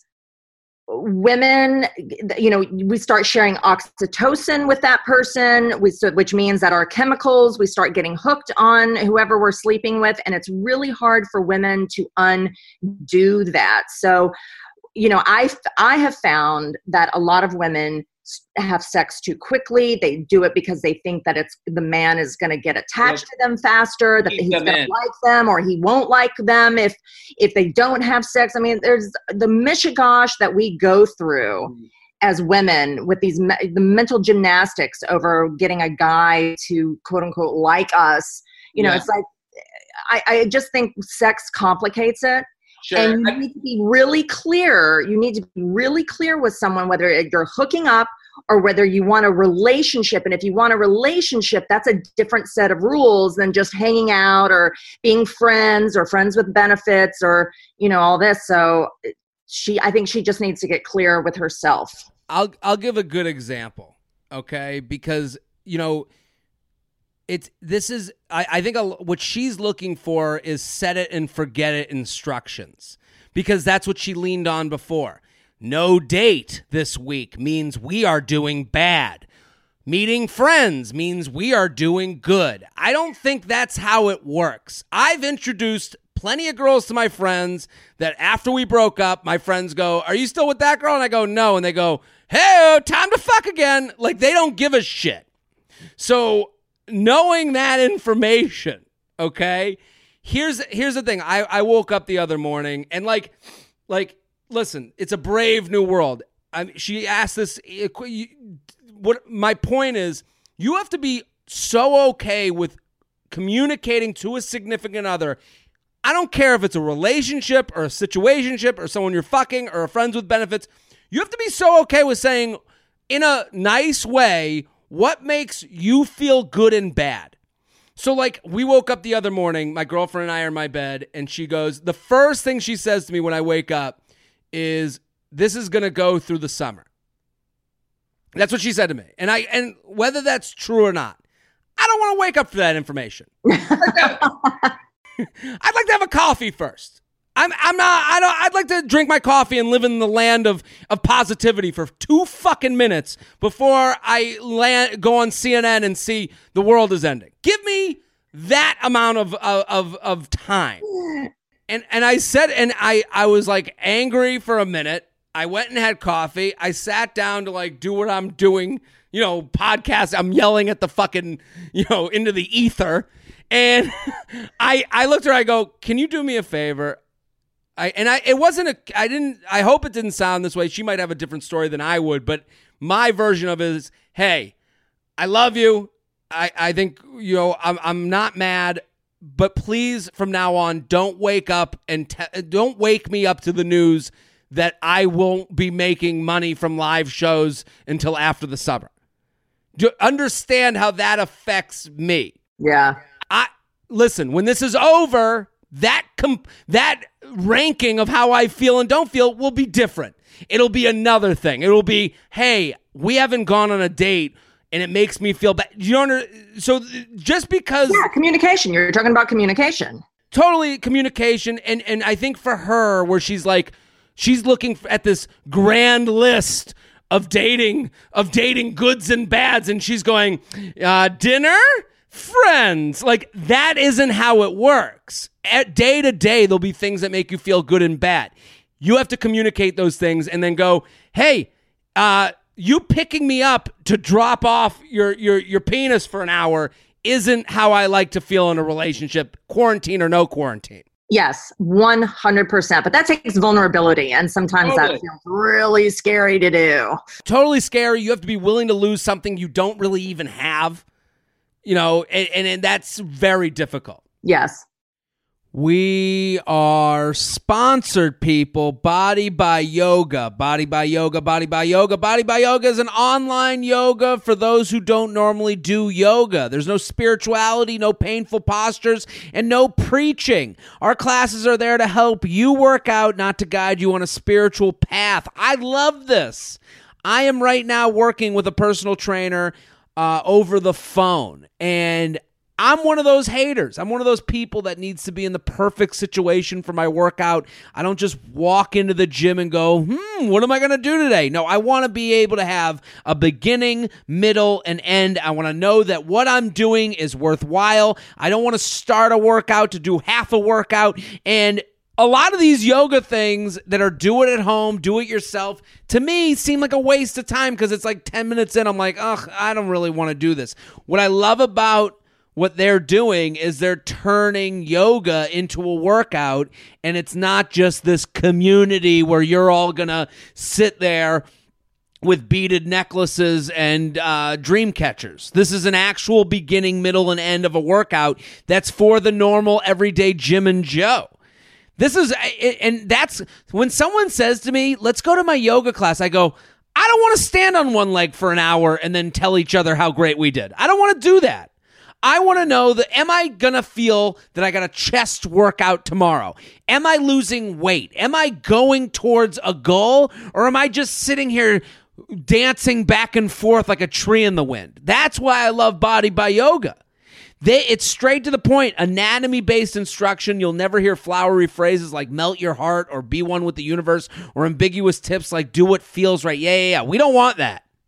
[SPEAKER 2] women, you know, we start sharing oxytocin with that person, we, which means that our chemicals, we start getting hooked on whoever we're sleeping with, and it's really hard for women to undo that. So, you know, I, I have found that a lot of women have sex too quickly. They do it because they think that it's the man is going to get attached to them faster, that he's going to like them, or he won't like them if if they don't have sex. I mean, there's the mishigosh that we go through mm. as women with these the mental gymnastics over getting a guy to quote unquote like us. You know, yeah. It's like I, I just think sex complicates it. Sure. And you need to be really clear. You need to be really clear with someone, whether you're hooking up or whether you want a relationship. And if you want a relationship, that's a different set of rules than just hanging out or being friends or friends with benefits or, you know, all this. So she, I think she just needs to get clear with herself.
[SPEAKER 1] I'll, I'll give a good example. Okay. Because, you know, It's this is I, I think a, what she's looking for is set it and forget it instructions, because that's what she leaned on before. No date this week means we are doing bad. Meeting friends means we are doing good. I don't think that's how it works. I've introduced plenty of girls to my friends that after we broke up, my friends go, are you still with that girl? And I go, no. And they go, hey, time to fuck again. Like, they don't give a shit. So knowing that information, okay, here's here's the thing. I, I woke up the other morning and like, like, listen, it's a brave new world. I, she asked this. What my point is, you have to be so okay with communicating to a significant other. I don't care if it's a relationship or a situationship or someone you're fucking or friends with benefits. You have to be so okay with saying in a nice way what makes you feel good and bad. So like we woke up the other morning, my girlfriend and I are in my bed, and she goes, the first thing she says to me when I wake up is, this is going to go through the summer. That's what she said to me. And I and whether that's true or not, I don't want to wake up for that information. I'd like to have a coffee first. I'm I'm not I don't I'd like to drink my coffee and live in the land of, of positivity for two fucking minutes before I land go on C N N and see the world is ending. Give me that amount of of of, of time. And and I said and I, I was like angry for a minute. I went and had coffee. I sat down to like do what I'm doing, you know, podcast. I'm yelling at the fucking, you know, into the ether. And I I looked at her, I go, can you do me a favor? I and I it wasn't a I didn't I hope it didn't sound this way. She might have a different story than I would, but my version of it is, hey, I love you. I, I think, you know, I'm I'm not mad, but please from now on don't wake up and te- don't wake me up to the news that I won't be making money from live shows until after the summer. Do you understand how that affects me?
[SPEAKER 2] Yeah.
[SPEAKER 1] I listen, when this is over, that com- that ranking of how I feel and don't feel will be different. It'll be another thing. It'll be, hey, we haven't gone on a date and it makes me feel bad. You don't under- so just because
[SPEAKER 2] Yeah, communication. You're talking about communication.
[SPEAKER 1] Totally communication. And and I think for her, where she's like, she's looking at this grand list of dating, of dating goods and bads, and she's going, uh, dinner, friends. Like, that isn't how it works. At day to day, there'll be things that make you feel good and bad. You have to communicate those things and then go, hey, uh, you picking me up to drop off your, your, your penis for an hour isn't how I like to feel in a relationship, quarantine or no quarantine.
[SPEAKER 2] Yes, one hundred percent. But that takes vulnerability, and sometimes
[SPEAKER 1] Totally.
[SPEAKER 2] that feels really scary to do.
[SPEAKER 1] Totally scary. You have to be willing to lose something you don't really even have, you know, and, and, and that's very difficult.
[SPEAKER 2] Yes.
[SPEAKER 1] We are sponsored, people. Body by Yoga. Body by Yoga, Body by Yoga. Body by Yoga is an online yoga for those who don't normally do yoga. There's no spirituality, no painful postures, and no preaching. Our classes are there to help you work out, not to guide you on a spiritual path. I love this. I am right now working with a personal trainer uh, over the phone, and I'm one of those haters. I'm one of those people that needs to be in the perfect situation for my workout. I don't just walk into the gym and go, hmm, what am I going to do today? No, I want to be able to have a beginning, middle, and end. I want to know that what I'm doing is worthwhile. I don't want to start a workout to do half a workout. And a lot of these yoga things that are do it at home, do it yourself, to me seem like a waste of time because it's like ten minutes in, I'm like, ugh, I don't really want to do this. What I love about what they're doing is they're turning yoga into a workout, and it's not just this community where you're all going to sit there with beaded necklaces and uh, dream catchers. This is an actual beginning, middle, and end of a workout that's for the normal, everyday Jim and Joe. This is, and that's, when someone says to me, let's go to my yoga class, I go, I don't want to stand on one leg for an hour and then tell each other how great we did. I don't want to do that. I want to know that, am I going to feel that I got a chest workout tomorrow? Am I losing weight? Am I going towards a goal? Or am I just sitting here dancing back and forth like a tree in the wind? That's why I love Body by Yoga. They, it's straight to the point, anatomy-based instruction. You'll never hear flowery phrases like melt your heart or be one with the universe or ambiguous tips like do what feels right. Yeah, yeah, yeah. We don't want that.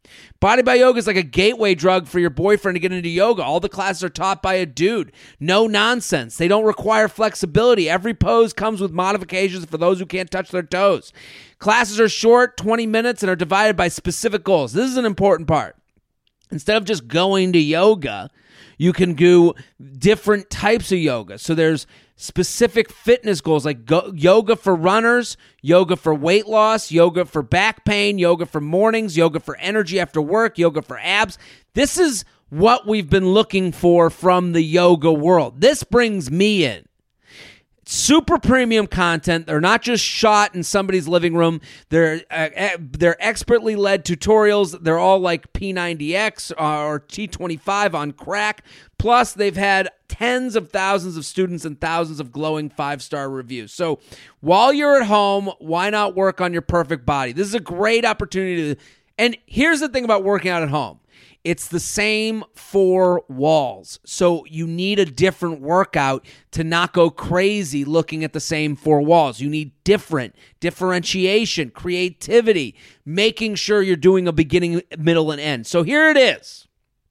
[SPEAKER 1] Body by Yoga is like a gateway drug for your boyfriend to get into yoga. All the classes are taught by a dude. No nonsense. They don't require flexibility. Every pose comes with modifications for those who can't touch their toes. Classes are short, twenty minutes, and are divided by specific goals. This is an important part. Instead of just going to yoga, you can do different types of yoga. So there's specific fitness goals like go- yoga for runners, yoga for weight loss, yoga for back pain, yoga for mornings, yoga for energy after work, yoga for abs. This is what we've been looking for from the yoga world. This brings me in. Super premium content. They're not just shot in somebody's living room. They're uh, they're expertly led tutorials. They're all like P ninety X or T twenty-five on crack. Plus, they've had tens of thousands of students and thousands of glowing five-star reviews. So while you're at home, why not work on your perfect body? This is a great opportunity to, and here's the thing about working out at home. It's the same four walls. So you need a different workout to not go crazy looking at the same four walls. You need different differentiation, creativity, making sure you're doing a beginning, middle, and end. So here it is.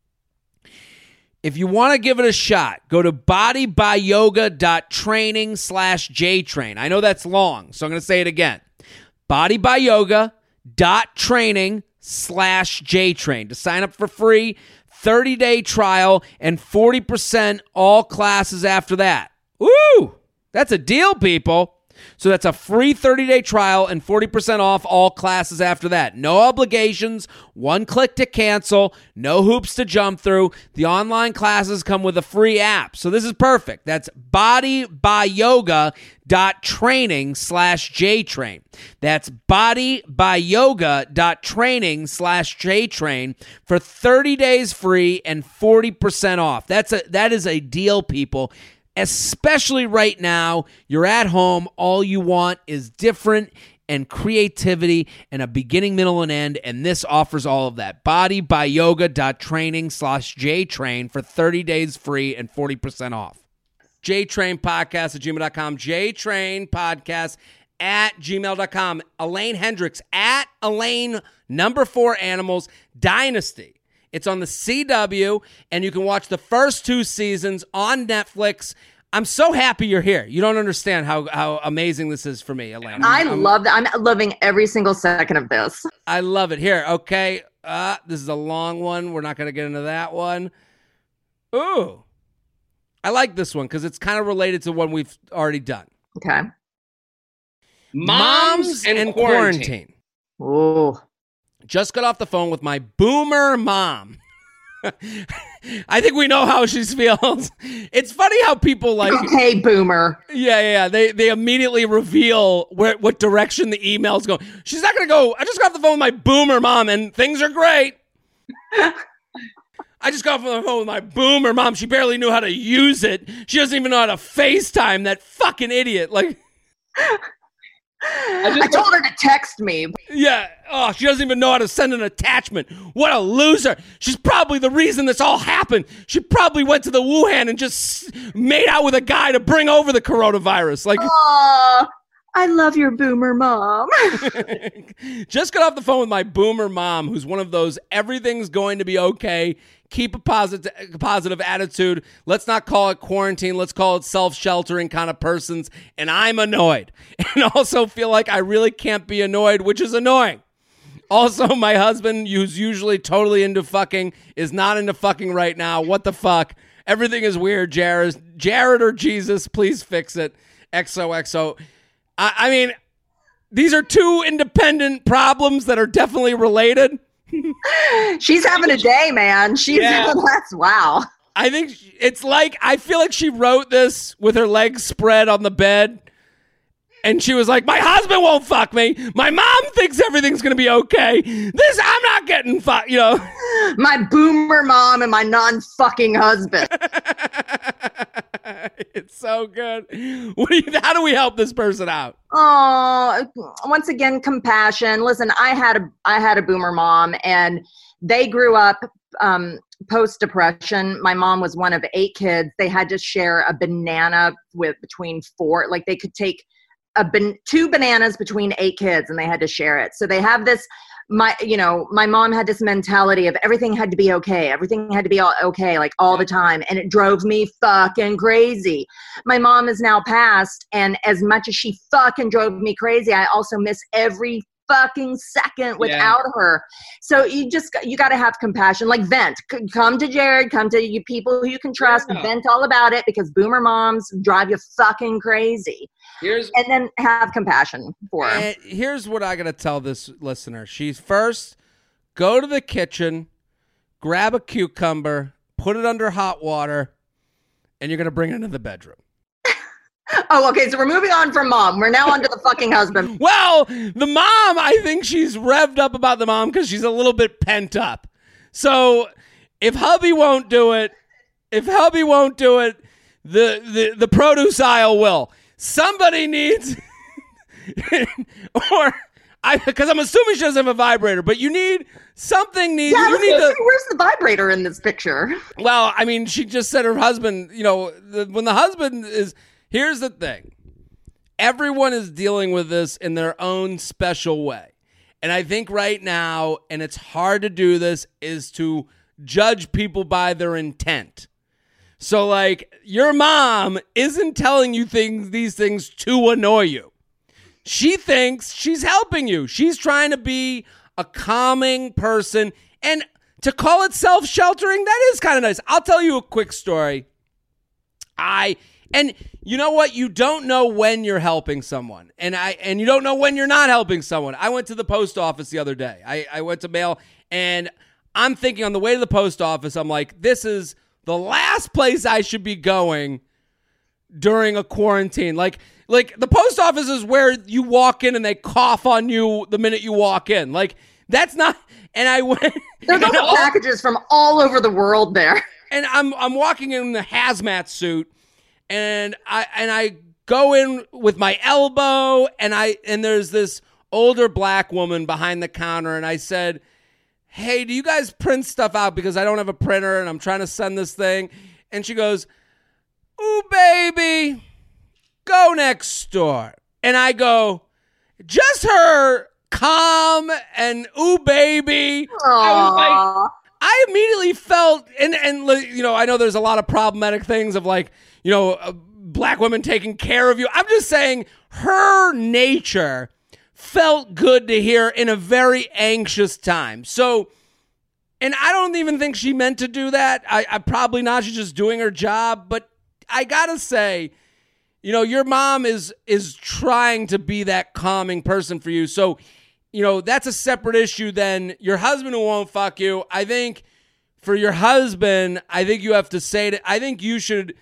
[SPEAKER 1] If you want to give it a shot, go to bodybyyoga.training slash jtrain. I know that's long, so I'm going to say it again. bodybyyoga.training slash jtrain to sign up for free, thirty-day trial, and forty percent all classes after that. Woo! That's a deal, people. So that's a free thirty-day trial and forty percent off all classes after that. No obligations, one click to cancel, no hoops to jump through. The online classes come with a free app. So this is perfect. That's bodybyyoga.training slash jtrain. That's bodybyyoga.training slash jtrain for thirty days free and forty percent off. That's a that is a deal, people. Especially right now, you're at home, all you want is different and creativity and a beginning, middle, and end, and this offers all of that. bodybyyoga.training slash jtrain for thirty days free and forty percent off. JTrain Podcast at gmail dot com. JTrain Podcast at gmail dot com. Elaine Hendricks at Elaine number four Animals Dynasty. It's on the C W, and you can watch the first two seasons on Netflix. I'm so happy you're here. You don't understand how, how amazing this is for me, Elaine.
[SPEAKER 2] I
[SPEAKER 1] I'm,
[SPEAKER 2] love that. I'm loving every single second of this.
[SPEAKER 1] I love it. Here, okay. Uh, this is a long one. We're not going to get into that one. Ooh. I like this one because it's kind of related to one we've already done.
[SPEAKER 2] Okay.
[SPEAKER 1] Moms, Moms and, and quarantine.
[SPEAKER 2] quarantine. Ooh.
[SPEAKER 1] Just got off the phone with my boomer mom. I think we know how she feels. It's funny how people like...
[SPEAKER 2] Okay, boomer.
[SPEAKER 1] Yeah, yeah, they they immediately reveal where what direction the email's going. She's not going to go, I just got off the phone with my boomer mom and things are great. I just got off the phone with my boomer mom. She barely knew how to use it. She doesn't even know how to FaceTime, that fucking idiot. Like...
[SPEAKER 2] I, I told her to text me.
[SPEAKER 1] Yeah. Oh, she doesn't even know how to send an attachment. What a loser. She's probably the reason this all happened. She probably went to the Wuhan and just made out with a guy to bring over the coronavirus. Like,
[SPEAKER 2] oh, I love your boomer mom.
[SPEAKER 1] Just got off the phone with my boomer mom, who's one of those everything's going to be okay. Keep a positive, positive attitude. Let's not call it quarantine. Let's call it self-sheltering kind of persons. And I'm annoyed. And also feel like I really can't be annoyed, which is annoying. Also, my husband, who's usually totally into fucking, is not into fucking right now. What the fuck? Everything is weird, Jared. Jared or Jesus, please fix it. X O X O. I, I mean, these are two independent problems that are definitely related.
[SPEAKER 2] She's having a day, man. She's
[SPEAKER 1] yeah.
[SPEAKER 2] That's wow.
[SPEAKER 1] I think it's like, I feel like she wrote this with her legs spread on the bed. And she was like, my husband won't fuck me. My mom thinks everything's going to be okay. This, I'm not getting fucked, you know.
[SPEAKER 2] My boomer mom and my non-fucking husband.
[SPEAKER 1] It's so good. What do you, how do we help this person out?
[SPEAKER 2] Oh, once again, compassion. Listen, I had a I had a boomer mom, and they grew up um, post-depression. My mom was one of eight kids. They had to share a banana with between four. Like they could take a ban- two bananas between eight kids, and they had to share it. So they have this my, you know, my mom had this mentality of everything had to be okay. Everything had to be all okay, like all the time. And it drove me fucking crazy. My mom is now passed. And as much as she fucking drove me crazy, I also miss every fucking second without yeah. her. So you just, you got to have compassion, like vent, C- come to Jared, come to you people who you can trust, yeah. vent all about it, because boomer moms drive you fucking crazy.
[SPEAKER 1] Here's,
[SPEAKER 2] and then have compassion for her.
[SPEAKER 1] Here's what I got to tell this listener. She's first, go to the kitchen, grab a cucumber, put it under hot water, and you're going to bring it into the bedroom.
[SPEAKER 2] Oh, okay. So we're moving on from mom. We're now on to the fucking husband.
[SPEAKER 1] Well, the mom, I think she's revved up about the mom because she's a little bit pent up. So if hubby won't do it, if hubby won't do it, the, the, the produce aisle will. Somebody needs, or I, because I'm assuming she doesn't have a vibrator, but you need, something needs,
[SPEAKER 2] yeah,
[SPEAKER 1] you need to,
[SPEAKER 2] where's the vibrator in this picture?
[SPEAKER 1] Well, I mean, she just said her husband, you know, the, when the husband is, here's the thing. Everyone is dealing with this in their own special way. And I think right now, and it's hard to do this, is to judge people by their intent. So, like, your mom isn't telling you things, these things to annoy you. She thinks she's helping you. She's trying to be a calming person. And to call it self-sheltering, that is kind of nice. I'll tell you a quick story. I... And you know what? You don't know when you're helping someone. And I and you don't know when you're not helping someone. I went to the post office the other day. I, I went to mail, and I'm thinking on the way to the post office, I'm like, this is the last place I should be going during a quarantine. Like, like the post office is where you walk in and they cough on you the minute you walk in. Like, that's not... And I went...
[SPEAKER 2] There's also packages from all over the world there.
[SPEAKER 1] And I'm I'm walking in the hazmat suit, And I and I go in with my elbow, and I and there's this older black woman behind the counter, and I said, "Hey, do you guys print stuff out? Because I don't have a printer, and I'm trying to send this thing." And she goes, "Ooh, baby, go next door." And I go, just her calm and ooh, baby.
[SPEAKER 2] Aww. I was like,
[SPEAKER 1] I immediately felt, and and you know, I know there's a lot of problematic things of like, you know, uh, black women taking care of you. I'm just saying her nature felt good to hear in a very anxious time. So, and I don't even think she meant to do that. I, I probably not. She's just doing her job. But I gotta say, you know, your mom is is trying to be that calming person for you. So, you know, that's a separate issue than your husband who won't fuck you. I think for your husband, I think you have to say that. I think you should.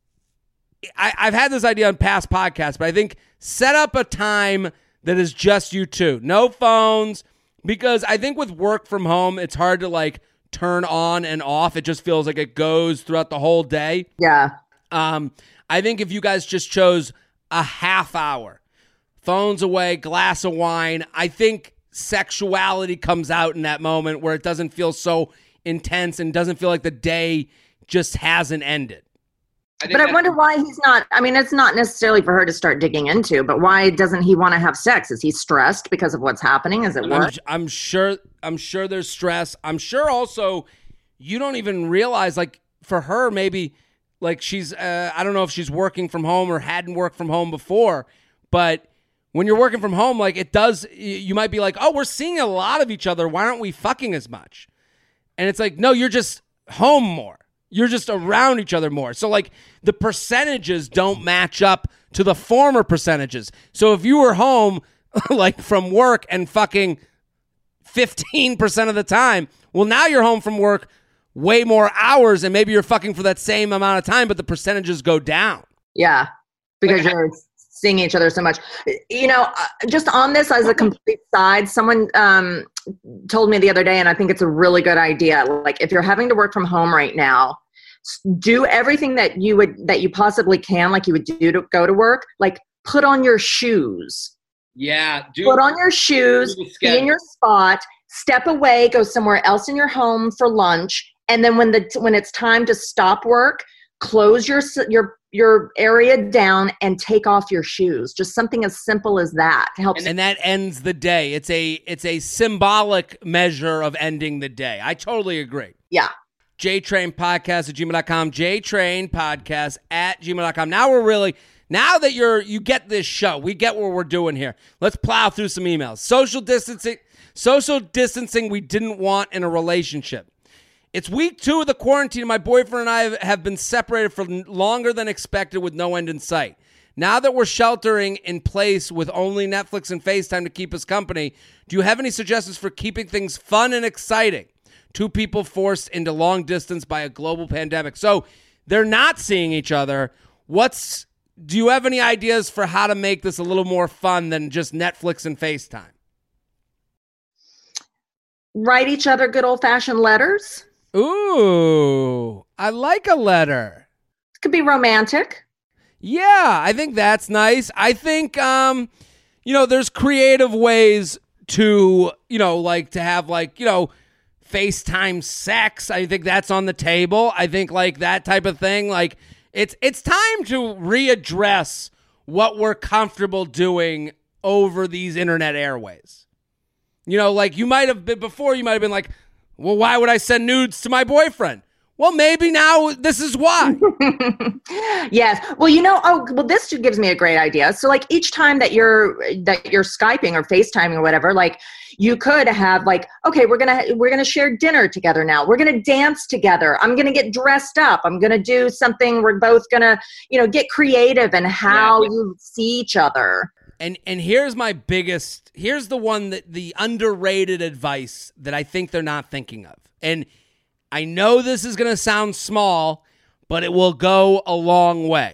[SPEAKER 1] I, I've had this idea on past podcasts, but I think set up a time that is just you two. No phones, because I think with work from home, it's hard to like turn on and off. It just feels like it goes throughout the whole day.
[SPEAKER 2] Yeah.
[SPEAKER 1] Um, I think if you guys just chose a half hour, phones away, glass of wine, I think sexuality comes out in that moment where it doesn't feel so intense and doesn't feel like the day just hasn't ended.
[SPEAKER 2] I but I wonder why he's not, I mean, it's not necessarily for her to start digging into, but why doesn't he want to have sex? Is he stressed because of what's happening? Is it work?
[SPEAKER 1] I'm, I'm sure, I'm sure there's stress. I'm sure also you don't even realize, like for her, maybe like she's, uh, I don't know if she's working from home or hadn't worked from home before, but when you're working from home, like it does, you might be like, oh, we're seeing a lot of each other. Why aren't we fucking as much? And it's like, no, you're just home more. You're just around each other more. So, like, the percentages don't match up to the former percentages. So, if you were home, like, from work and fucking fifteen percent of the time, well, now you're home from work way more hours, and maybe you're fucking for that same amount of time, but the percentages go down.
[SPEAKER 2] Yeah, because like, you're seeing each other so much. You know, just on this as a complete side, someone um, told me the other day, and I think it's a really good idea. Like, if you're having to work from home right now, do everything that you would that you possibly can, like you would do to go to work. Like, put on your shoes.
[SPEAKER 1] Yeah, do,
[SPEAKER 2] put on your shoes. Be in your spot. Step away. Go somewhere else in your home for lunch. And then when the when it's time to stop work, close your your your area down and take off your shoes. Just something as simple as that helps.
[SPEAKER 1] And, and that ends the day. It's a it's a symbolic measure of ending the day. I totally agree.
[SPEAKER 2] Yeah.
[SPEAKER 1] JTrain Podcast at gmail dot com. JTrain Podcast at gmail dot com. Now we're really, now that you're you get this show, we get what we're doing here. Let's plow through some emails. Social distancing, social distancing we didn't want in a relationship. It's week two of the quarantine. My boyfriend and I have been separated for longer than expected with no end in sight. Now that we're sheltering in place with only Netflix and FaceTime to keep us company, do you have any suggestions for keeping things fun and exciting? Two people forced into long distance by a global pandemic. So they're not seeing each other. What's, do you have any ideas for how to make this a little more fun than just Netflix and FaceTime?
[SPEAKER 2] Write each other good old-fashioned letters.
[SPEAKER 1] Ooh, I like a letter.
[SPEAKER 2] It could be romantic.
[SPEAKER 1] Yeah, I think that's nice. I think, um, you know, there's creative ways to, you know, like to have like, you know, FaceTime sex. I think that's on the table. I think like that type of thing. Like it's it's time to readdress what we're comfortable doing over these internet airways. You know, like you might have been before, you might have been like, well, why would I send nudes to my boyfriend? Well, maybe now this is why.
[SPEAKER 2] Yes. Well, you know, oh, well, this gives me a great idea. So like each time that you're, that you're Skyping or FaceTiming or whatever, like you could have like, okay, we're going to, we're going to share dinner together now. We're going to dance together. I'm going to get dressed up. I'm going to do something. We're both going to, you know, get creative in how yeah. you see each other.
[SPEAKER 1] And and here's my biggest, here's the one that the underrated advice that I think they're not thinking of. And I know this is going to sound small, but it will go a long way.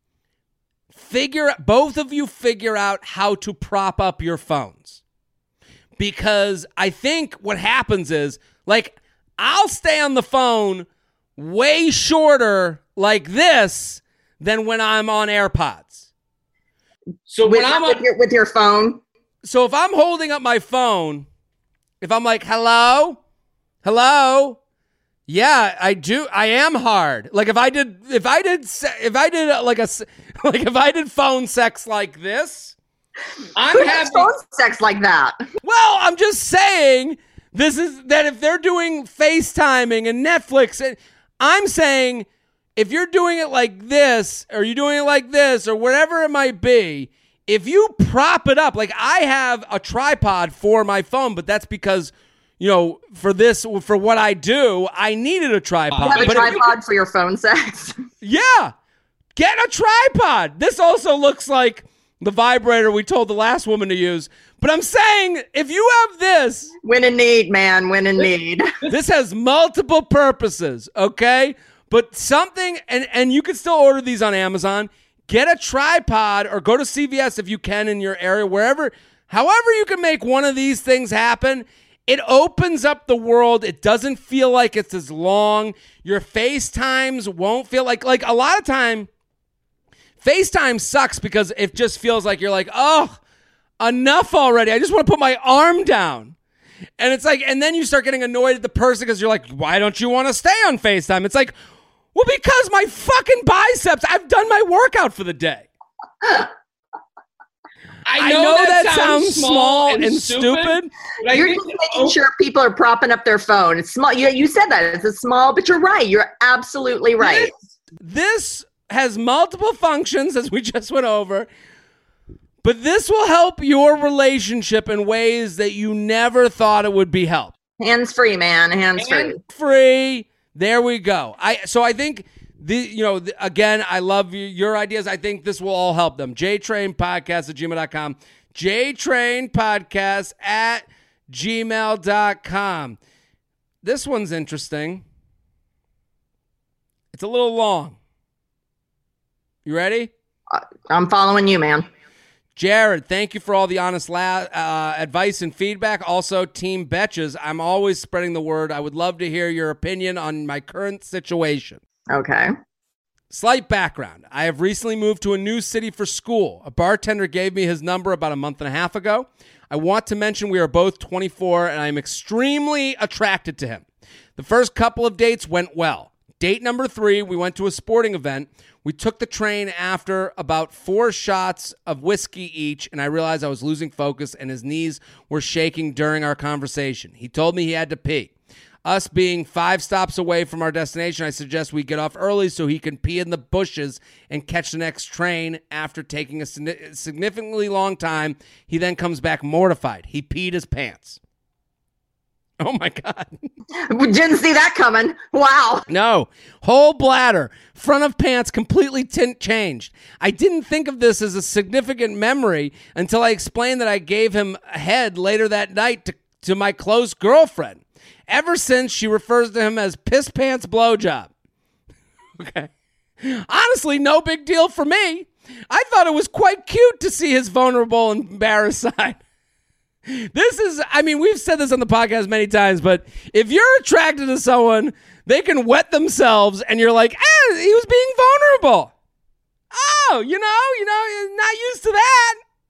[SPEAKER 1] Figure, both of you figure out how to prop up your phones. Because I think what happens is, like, I'll stay on the phone way shorter like this than when I'm on AirPods. So
[SPEAKER 2] with,
[SPEAKER 1] when I'm
[SPEAKER 2] with,
[SPEAKER 1] on,
[SPEAKER 2] your, with your phone?
[SPEAKER 1] So if I'm holding up my phone, if I'm like, hello, hello, yeah, I do. I am hard. Like if I did, if I did, if I did like a, like if I did phone sex like this, I'm
[SPEAKER 2] Who
[SPEAKER 1] having
[SPEAKER 2] has phone sex like that.
[SPEAKER 1] Well, I'm just saying this is that if they're doing FaceTiming and Netflix, and I'm saying if you're doing it like this, or you're doing it like this, or whatever it might be, if you prop it up, like I have a tripod for my phone, but that's because, you know, for this, for what I do, I needed a tripod.
[SPEAKER 2] You have a
[SPEAKER 1] but
[SPEAKER 2] tripod
[SPEAKER 1] you,
[SPEAKER 2] for your phone sex?
[SPEAKER 1] Yeah. Get a tripod. This also looks like the vibrator we told the last woman to use. But I'm saying, if you have this...
[SPEAKER 2] When in need, man. When in need.
[SPEAKER 1] This has multiple purposes, okay? But something, and, and you can still order these on Amazon. Get a tripod or go to C V S if you can in your area, wherever. However you can make one of these things happen, it opens up the world. It doesn't feel like it's as long. Your FaceTimes won't feel like, like a lot of time, FaceTime sucks because it just feels like you're like, oh, enough already. I just want to put my arm down. And it's like, and then you start getting annoyed at the person because you're like, why don't you want to stay on FaceTime? It's like, well, because my fucking biceps, I've done my workout for the day.
[SPEAKER 3] I
[SPEAKER 1] I
[SPEAKER 3] know,
[SPEAKER 1] know
[SPEAKER 3] that,
[SPEAKER 1] that
[SPEAKER 3] sounds,
[SPEAKER 1] sounds
[SPEAKER 3] small
[SPEAKER 1] small
[SPEAKER 3] and,
[SPEAKER 1] and
[SPEAKER 3] stupid.
[SPEAKER 1] stupid.
[SPEAKER 3] But
[SPEAKER 2] You're
[SPEAKER 3] I
[SPEAKER 2] just
[SPEAKER 3] think
[SPEAKER 2] making sure people are propping up their phone. It's small. You, you said that. It's a small, but you're right. You're absolutely right.
[SPEAKER 1] This has multiple functions, as we just went over. But this will help your relationship in ways that you never thought it would be helped.
[SPEAKER 2] Hands free, man. Hands free.
[SPEAKER 1] And free. There we go. I so I think the you know the, again I love you, your ideas. I think this will all help them. JTrain Podcast at gmail dot com. JTrain Podcast at gmail dot com. This one's interesting. It's a little long. You ready?
[SPEAKER 2] I'm following you, man.
[SPEAKER 1] Jared, thank you for all the honest la- uh, advice and feedback. Also, Team Betches, I'm always spreading the word. I would love to hear your opinion on my current situation.
[SPEAKER 2] Okay.
[SPEAKER 1] Slight background. I have recently moved to a new city for school. A bartender gave me his number about a month and a half ago. I want to mention we are both twenty-four, and I am extremely attracted to him. The first couple of dates went well. Date number three, we went to a sporting event. We took the train after about four shots of whiskey each, and I realized I was losing focus and his knees were shaking during our conversation. He told me he had to pee. Us being five stops away from our destination, I suggest we get off early so he can pee in the bushes and catch the next train. After taking a significantly long time, he then comes back mortified. He peed his pants. Oh, my God.
[SPEAKER 2] We didn't see that coming. Wow.
[SPEAKER 1] No. Whole bladder, front of pants completely tint changed. I didn't think of this as a significant memory until I explained that I gave him a head later that night to, to my close girlfriend. Ever since, she refers to him as Piss Pants Blowjob. Okay. Honestly, no big deal for me. I thought it was quite cute to see his vulnerable and embarrassed side. This is, I mean, we've said this on the podcast many times, but if you're attracted to someone, they can wet themselves and you're like, eh, he was being vulnerable. Oh, you know, you know, not used to that.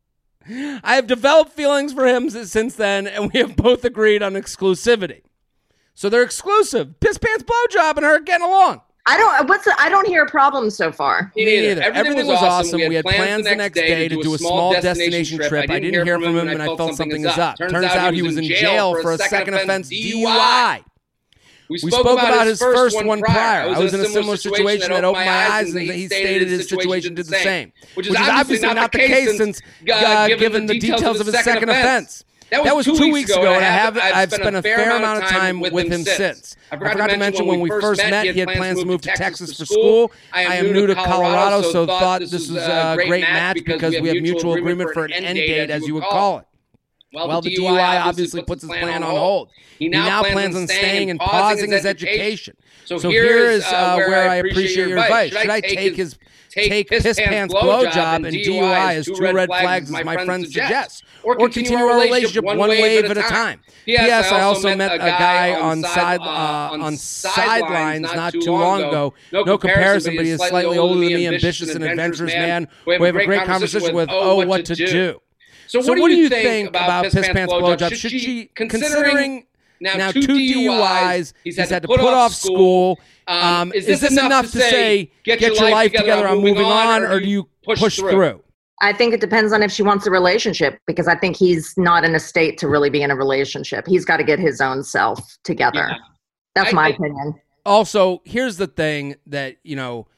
[SPEAKER 1] I have developed feelings for him since then, and we have both agreed on exclusivity. So they're exclusive. Piss Pants Blowjob and her getting along.
[SPEAKER 2] I don't. What's the, I don't hear problems so far.
[SPEAKER 1] Me neither. Everything, Everything was awesome. We had, we had plans, plans the next day to do a small destination trip. trip. I didn't hear from him, and I felt something is up. Turns out he was in jail for a second offense D U I. We spoke, we spoke about, about his first one, one prior. I was, I was in a similar situation that opened my eyes, and he stated his situation did the same, which is obviously not the case since uh, given the details of his second offense. That was, that was two, two weeks ago, ago and I have I've, I've spent a fair amount of time with him since. since. I forgot, I forgot to mention when we first met, he had plans to move to Texas for school. I am new to Colorado, so thought this was a great match because we have mutual agreement for an end date, as you would call it. Well, the D U I obviously puts his plan on hold. He now plans on staying and pausing his education. So here is where I appreciate your advice. Should I take his... Take Piss Pants Blowjob and D U I as two red flags, as my friends suggest, or continue our relationship one wave at a time. P S. I also met a guy on side uh, on sidelines not too long ago. No comparison, but he is slightly older than me, ambitious and adventurous man. We have a great conversation with oh, what to do. So what do you think about Piss Pants Blowjob? Should she, considering now two D U Is, he's had to put off school. Um, is, this is this enough to say, get, get your life together, together I'm moving on, or do you push, push through? through?
[SPEAKER 2] I think it depends on if she wants a relationship, because I think he's not in a state to really be in a relationship. He's got to get his own self together. Yeah. That's I, my I, opinion.
[SPEAKER 1] Also, here's the thing that, you know,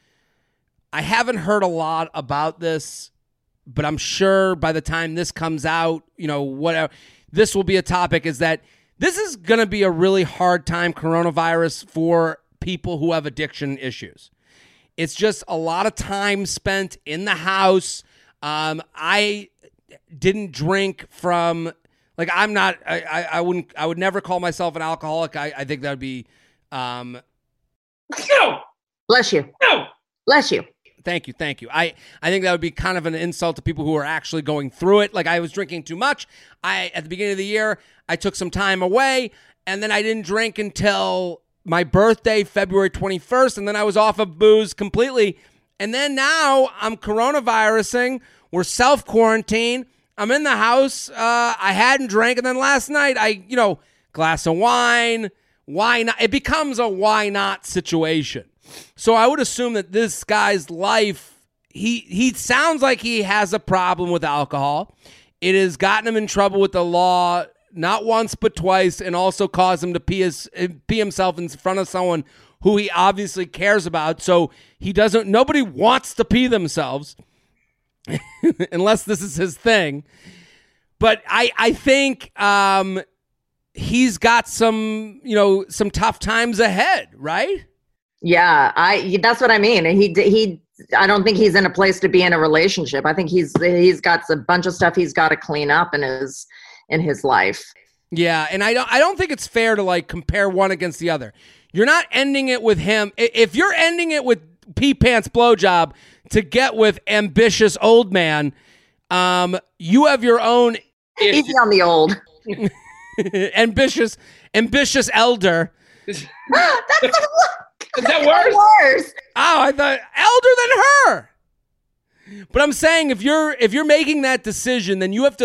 [SPEAKER 1] I haven't heard a lot about this, but I'm sure by the time this comes out, you know, whatever, this will be a topic, is that this is going to be a really hard time, coronavirus, for people who have addiction issues. It's just a lot of time spent in the house. Um, I didn't drink from, like, I'm not, I, I, I wouldn't, I would never call myself an alcoholic. I, I think that would be, um,
[SPEAKER 2] no. Bless you.
[SPEAKER 1] No.
[SPEAKER 2] Bless you.
[SPEAKER 1] Thank you. Thank you. I, I think that would be kind of an insult to people who are actually going through it. Like, I was drinking too much. I, at the beginning of the year, I took some time away, and then I didn't drink until my birthday, February twenty-first, and then I was off of booze completely. And then now I'm coronavirusing. We're self-quarantined. I'm in the house. Uh, I hadn't drank, and then last night, I, you know, glass of wine. Why not? It becomes a why not situation. So I would assume that this guy's life, he he sounds like he has a problem with alcohol. It has gotten him in trouble with the law not once but twice, and also caused him to pee, his, pee himself in front of someone who he obviously cares about. So he doesn't, nobody wants to pee themselves unless this is his thing. But I, I think um, he's got some, you know, some tough times ahead, right?
[SPEAKER 2] Yeah, I. That's what I mean. He he. I don't think he's in a place to be in a relationship. I think he's he's got a bunch of stuff he's got to clean up in his in his life.
[SPEAKER 1] Yeah, and I don't I don't think it's fair to like compare one against the other. You're not ending it with him. If you're ending it with Pee Pants Blowjob to get with ambitious old man, um, you have your own
[SPEAKER 2] easy on the old
[SPEAKER 1] ambitious ambitious elder.
[SPEAKER 2] That's the
[SPEAKER 3] Is that worse?
[SPEAKER 2] worse?
[SPEAKER 1] Oh, I thought elder than her. But I'm saying if you're if you're making that decision, then you have to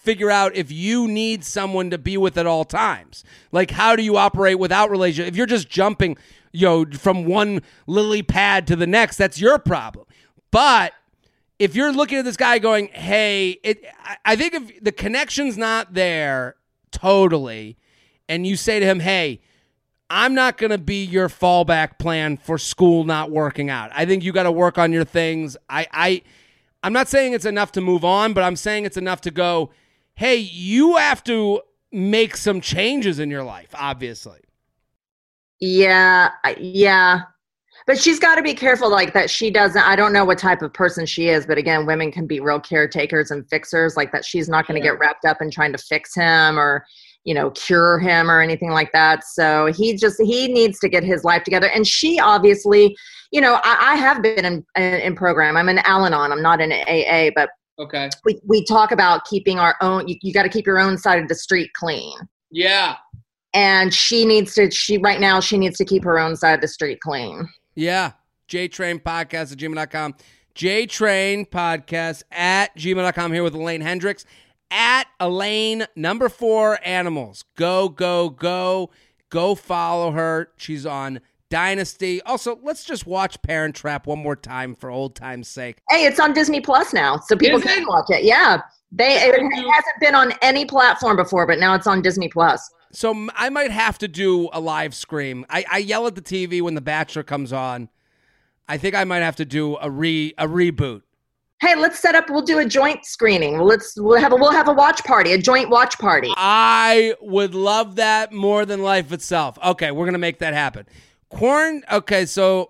[SPEAKER 1] figure out if you need someone to be with at all times. Like, how do you operate without relationship? If you're just jumping, you know, from one lily pad to the next, that's your problem. But if you're looking at this guy going, hey, it, I think if the connection's not there totally, and you say to him, hey, I'm not going to be your fallback plan for school not working out. I think you got to work on your things. I, I, I'm not saying it's enough to move on, but I'm saying it's enough to go, hey, you have to make some changes in your life, obviously.
[SPEAKER 2] Yeah, yeah. But she's got to be careful like that. She doesn't, I don't know what type of person she is, but again, women can be real caretakers and fixers, like that. She's not going to yeah. get wrapped up in trying to fix him or, you know, cure him or anything like that. So he just, he needs to get his life together. And she obviously, you know, I, I have been in, in, in program. I'm in Al-Anon. I'm not in A A, but
[SPEAKER 1] okay.
[SPEAKER 2] we, we talk about keeping our own, you, you got to keep your own side of the street clean.
[SPEAKER 1] Yeah.
[SPEAKER 2] And she needs to, she, right now, she needs to keep her own side of the street clean.
[SPEAKER 1] Yeah. J-Train Podcast at gmail dot com. J-Train Podcast at gmail dot com here with Elaine Hendricks. At Elaine, number four, Animals. Go, go, go. Go follow her. She's on Dynasty. Also, let's just watch Parent Trap one more time for old time's sake.
[SPEAKER 2] Hey, it's on Disney Plus now, so people
[SPEAKER 1] Is
[SPEAKER 2] can
[SPEAKER 1] it?
[SPEAKER 2] watch it. Yeah. They It hasn't been on any platform before, but now it's on Disney Plus.
[SPEAKER 1] So I might have to do a live scream. I, I yell at the T V when The Bachelor comes on. I think I might have to do a re a reboot.
[SPEAKER 2] Hey, let's set up. We'll do a joint screening. Let's we'll have a we'll have a watch party, a joint watch party.
[SPEAKER 1] I would love that more than life itself. Okay, we're gonna make that happen. Quarant. Okay, so.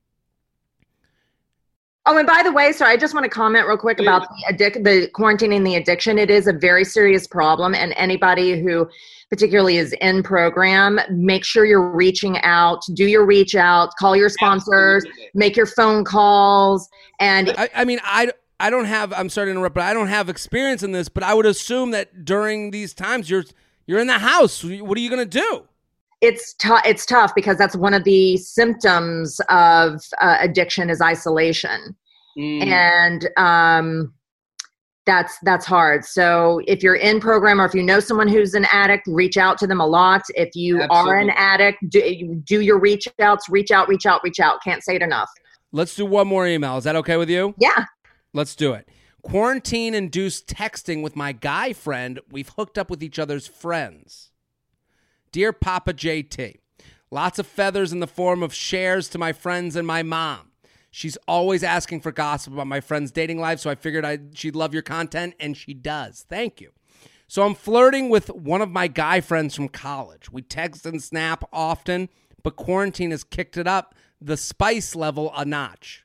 [SPEAKER 2] Oh, and by the way, sorry, I just want to comment real quick about the addic- the quarantining the addiction. It is a very serious problem, and anybody who particularly is in program, make sure you're reaching out, do your reach out, call your sponsors, Absolutely. Make your phone calls. And
[SPEAKER 1] I, I mean, I, I don't have, I'm sorry to interrupt, but I don't have experience in this, but I would assume that during these times you're, you're in the house. What are you going to do?
[SPEAKER 2] It's tough. It's tough because that's one of the symptoms of uh, addiction is isolation. Mm. And, um, That's that's hard. So if you're in program or if you know someone who's an addict, reach out to them a lot. If you Absolutely. Are an addict, do, do your reach outs, reach out, reach out, reach out. Can't say it enough.
[SPEAKER 1] Let's do one more email. Is that okay with you?
[SPEAKER 2] Yeah.
[SPEAKER 1] Let's do it. Quarantine-induced texting with my guy friend. We've hooked up with each other's friends. Dear Papa J T, lots of feathers in the form of shares to my friends and my mom. She's always asking for gossip about my friend's dating life, so I figured I'd, she'd love your content, and she does. Thank you. So I'm flirting with one of my guy friends from college. We text and snap often, but quarantine has kicked it up the spice level a notch.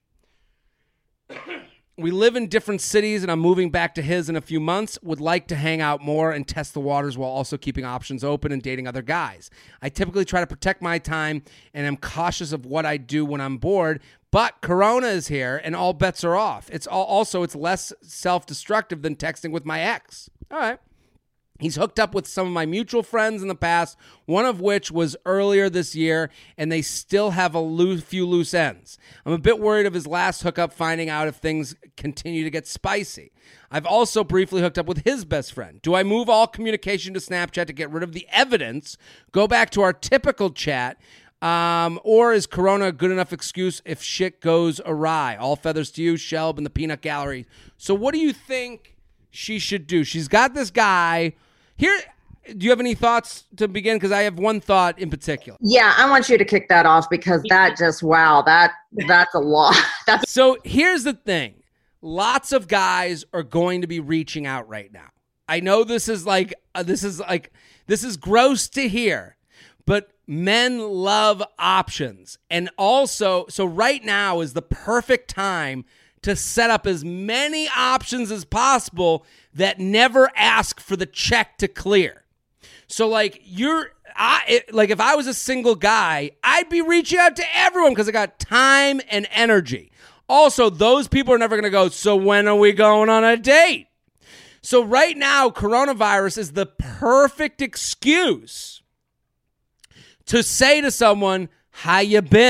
[SPEAKER 1] We live in different cities, and I'm moving back to his in a few months. Would like to hang out more and test the waters while also keeping options open and dating other guys. I typically try to protect my time, and I'm cautious of what I do when I'm bored, but Corona is here, and all bets are off. It's all, also, it's less self-destructive than texting with my ex. All right. He's hooked up with some of my mutual friends in the past, one of which was earlier this year, and they still have a loose, few loose ends. I'm a bit worried of his last hookup finding out if things continue to get spicy. I've also briefly hooked up with his best friend. Do I move all communication to Snapchat to get rid of the evidence, go back to our typical chat, um, or is Corona a good enough excuse if shit goes awry? All feathers to you, Shelb, and the Peanut Gallery. So what do you think she should do? She's got this guy... Here, do you have any thoughts to begin? Because I have one thought in particular.
[SPEAKER 2] Yeah, I want you to kick that off because that just, wow, that that's a lot. That's-
[SPEAKER 1] so here's the thing. Lots of guys are going to be reaching out right now. I know this is like, uh, this is like, this is gross to hear, but men love options. And also, so right now is the perfect time to set up as many options as possible that never ask for the check to clear. So like you're, I it, like if I was a single guy, I'd be reaching out to everyone because I got time and energy. Also, those people are never going to go, so when are we going on a date? So right now, coronavirus is the perfect excuse to say to someone, how you been?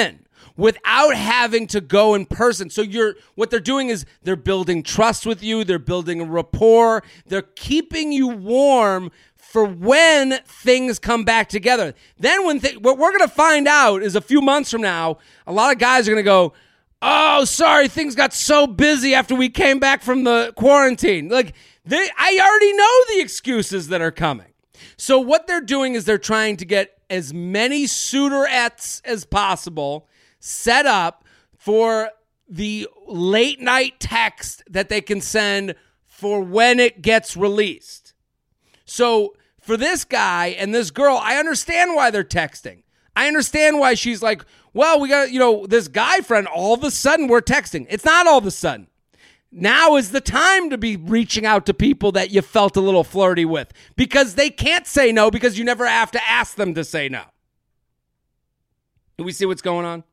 [SPEAKER 1] without having to go in person. So you're what they're doing is they're building trust with you. They're building a rapport. They're keeping you warm for when things come back together. Then when th- what we're going to find out is a few months from now, a lot of guys are going to go, oh, sorry, things got so busy after we came back from the quarantine. Like, they, I already know the excuses that are coming. So what they're doing is they're trying to get as many suitorettes as possible set up for the late night text that they can send for when it gets released. So for this guy and this girl, I understand why they're texting. I understand why she's like, well, we got, you know, this guy friend, all of a sudden we're texting. It's not all of a sudden. Now is the time to be reaching out to people that you felt a little flirty with because they can't say no because you never have to ask them to say no. Do we see what's going on?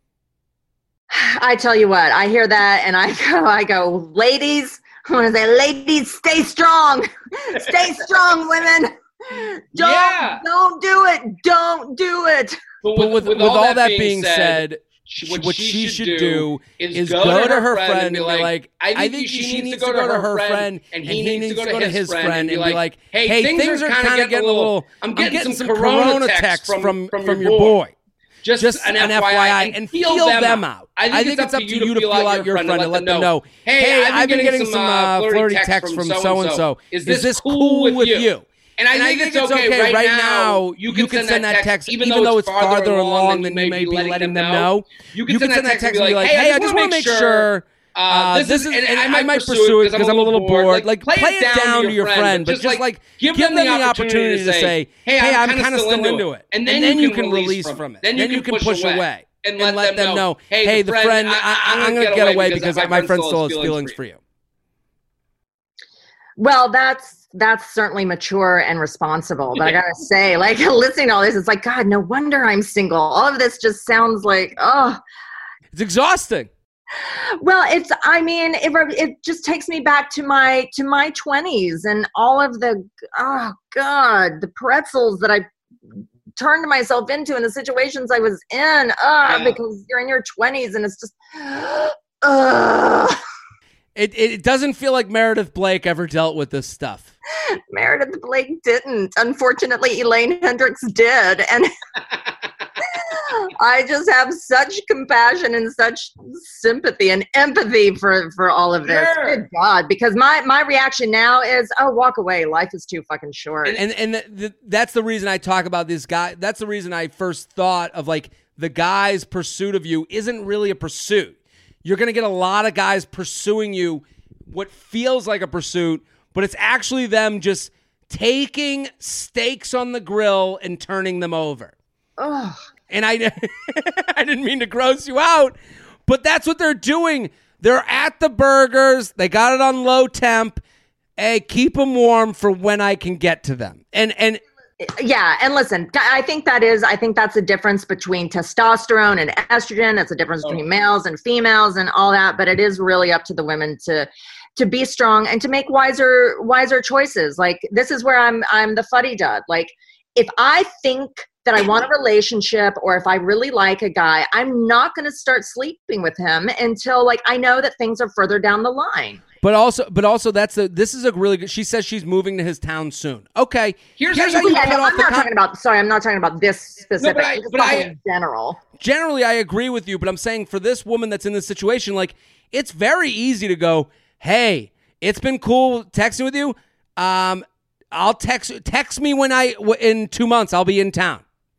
[SPEAKER 2] I tell you what, I hear that and I go, I go, ladies, I want to say, ladies, stay strong. Stay strong, women. Don't, yeah. don't do it. Don't do it.
[SPEAKER 1] But with, but with, with, with all, all that being, being said, said She, what, what she, she should, should do is, is go, go to her friend, friend and be like, like I, think I think she, she needs to go to her friend, and he needs to go to his friend and be like, hey, hey things, things are kind of getting a little, I'm getting, I'm getting some, some corona texts from, from, from, from your boy. boy. Just, Just an, an F Y I, and, and feel, feel them out. I think, I think it's up to you to feel out your friend and let them know, hey, I've been getting some uh, flirty texts from so-and-so. Is this cool with you? And I, and think, I think it's okay, okay right now, you can, you can send that text, even though it's farther along than you may be letting them know. You can send that text and be like, hey, I just want to make sure uh, this is, and I might pursue it because I'm a little bored. Like, play it down to your friend, but just like, give them the opportunity to say, hey, I'm kind of still into it. And then you can release from it. Then you can push away and let them know, hey, the friend, I'm going to get away because my friend still has feelings for you.
[SPEAKER 2] Well, that's that's certainly mature and responsible. But I gotta say, like, listening to all this, it's like, God, no wonder I'm single. All of this just sounds like, oh,
[SPEAKER 1] it's exhausting.
[SPEAKER 2] Well, it's, I mean, it, it just takes me back to my to my twenties and all of the, oh God, the pretzels that I turned myself into in the situations I was in. Uh, yeah. Because you're in your twenties and it's just, uh.
[SPEAKER 1] It it doesn't feel like Meredith Blake ever dealt with this stuff.
[SPEAKER 2] Meredith Blake didn't. Unfortunately, Elaine Hendricks did. And I just have such compassion and such sympathy and empathy for, for all of this. Sure. Good God. Because my, my reaction now is, oh, walk away. Life is too fucking short.
[SPEAKER 1] And and, and the, the, that's the reason I talk about this guy. That's the reason I first thought of, like, the guy's pursuit of you isn't really a pursuit. You're going to get a lot of guys pursuing you, what feels like a pursuit, but it's actually them just taking steaks on the grill and turning them over.
[SPEAKER 2] Ugh.
[SPEAKER 1] And I, I didn't mean to gross you out, but that's what they're doing. They're at the burgers. They got it on low temp. Hey, keep them warm for when I can get to them. And and.
[SPEAKER 2] Yeah. And listen, I think that is, I think that's a difference between testosterone and estrogen. It's a difference between males and females and all that, but it is really up to the women to, to be strong and to make wiser, wiser choices. Like, this is where I'm, I'm the fuddy-dud. Like, if I think that I want a relationship or if I really like a guy, I'm not going to start sleeping with him until, like, I know that things are further down the line.
[SPEAKER 1] But also, but also, that's a. This is a really good. She says she's moving to his town soon. Okay,
[SPEAKER 2] here's, here's how you yeah, get no, off I'm the. I'm not con- talking about. Sorry, I'm not talking about this specific. No, but I, but I, in general.
[SPEAKER 1] Generally, I agree with you, but I'm saying for this woman that's in this situation, like, it's very easy to go, hey, it's been cool texting with you. Um, I'll text text me when I in two months I'll be in town,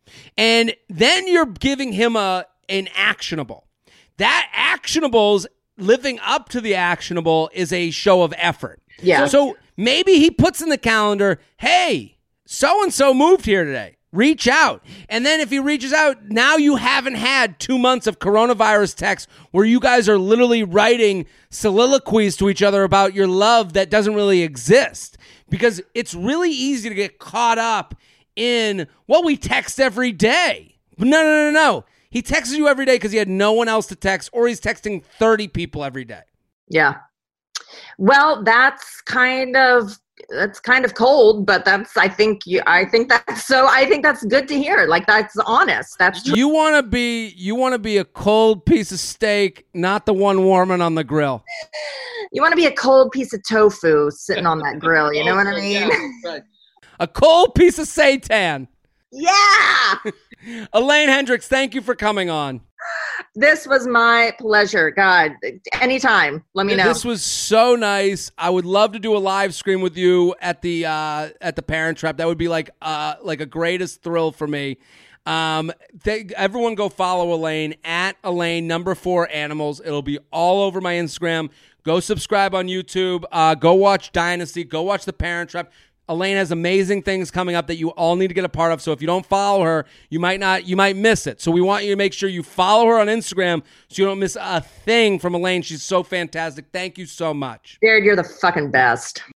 [SPEAKER 1] and then you're giving him a an actionable. That actionables. Living up to the actionable is a show of effort.
[SPEAKER 2] Yeah.
[SPEAKER 1] So maybe he puts in the calendar, hey, so-and-so moved here today. Reach out. And then if he reaches out, now you haven't had two months of coronavirus texts where you guys are literally writing soliloquies to each other about your love that doesn't really exist. Because it's really easy to get caught up in, well, we text every day. No, no, no, no. He texts you every day because he had no one else to text, or he's texting thirty people every day.
[SPEAKER 2] Yeah. Well, that's kind of that's kind of cold, but that's, I think you, I think that's, so I think that's good to hear. Like, that's honest. That's true.
[SPEAKER 1] You want to be, you want to be a cold piece of steak, not the one warming on the grill.
[SPEAKER 2] You want to be a cold piece of tofu sitting on that grill. You know what I mean?
[SPEAKER 1] Yeah, right. A cold piece of seitan.
[SPEAKER 2] Yeah.
[SPEAKER 1] Elaine Hendrix, thank you for coming on.
[SPEAKER 2] This was my pleasure. God, anytime. Let me know.
[SPEAKER 1] This was so nice. I would love to do a live stream with you at the uh, at the Parent Trap. That would be like uh, like a greatest thrill for me. Um, they, everyone go follow Elaine at Elaine number four animals. It'll be all over my Instagram. Go subscribe on YouTube. Uh, go watch Dynasty. Go watch the Parent Trap. Elaine has amazing things coming up that you all need to get a part of. So if you don't follow her, you might not, you might miss it. So we want you to make sure you follow her on Instagram so you don't miss a thing from Elaine. She's so fantastic. Thank you so much.
[SPEAKER 2] Jared, you're the fucking best.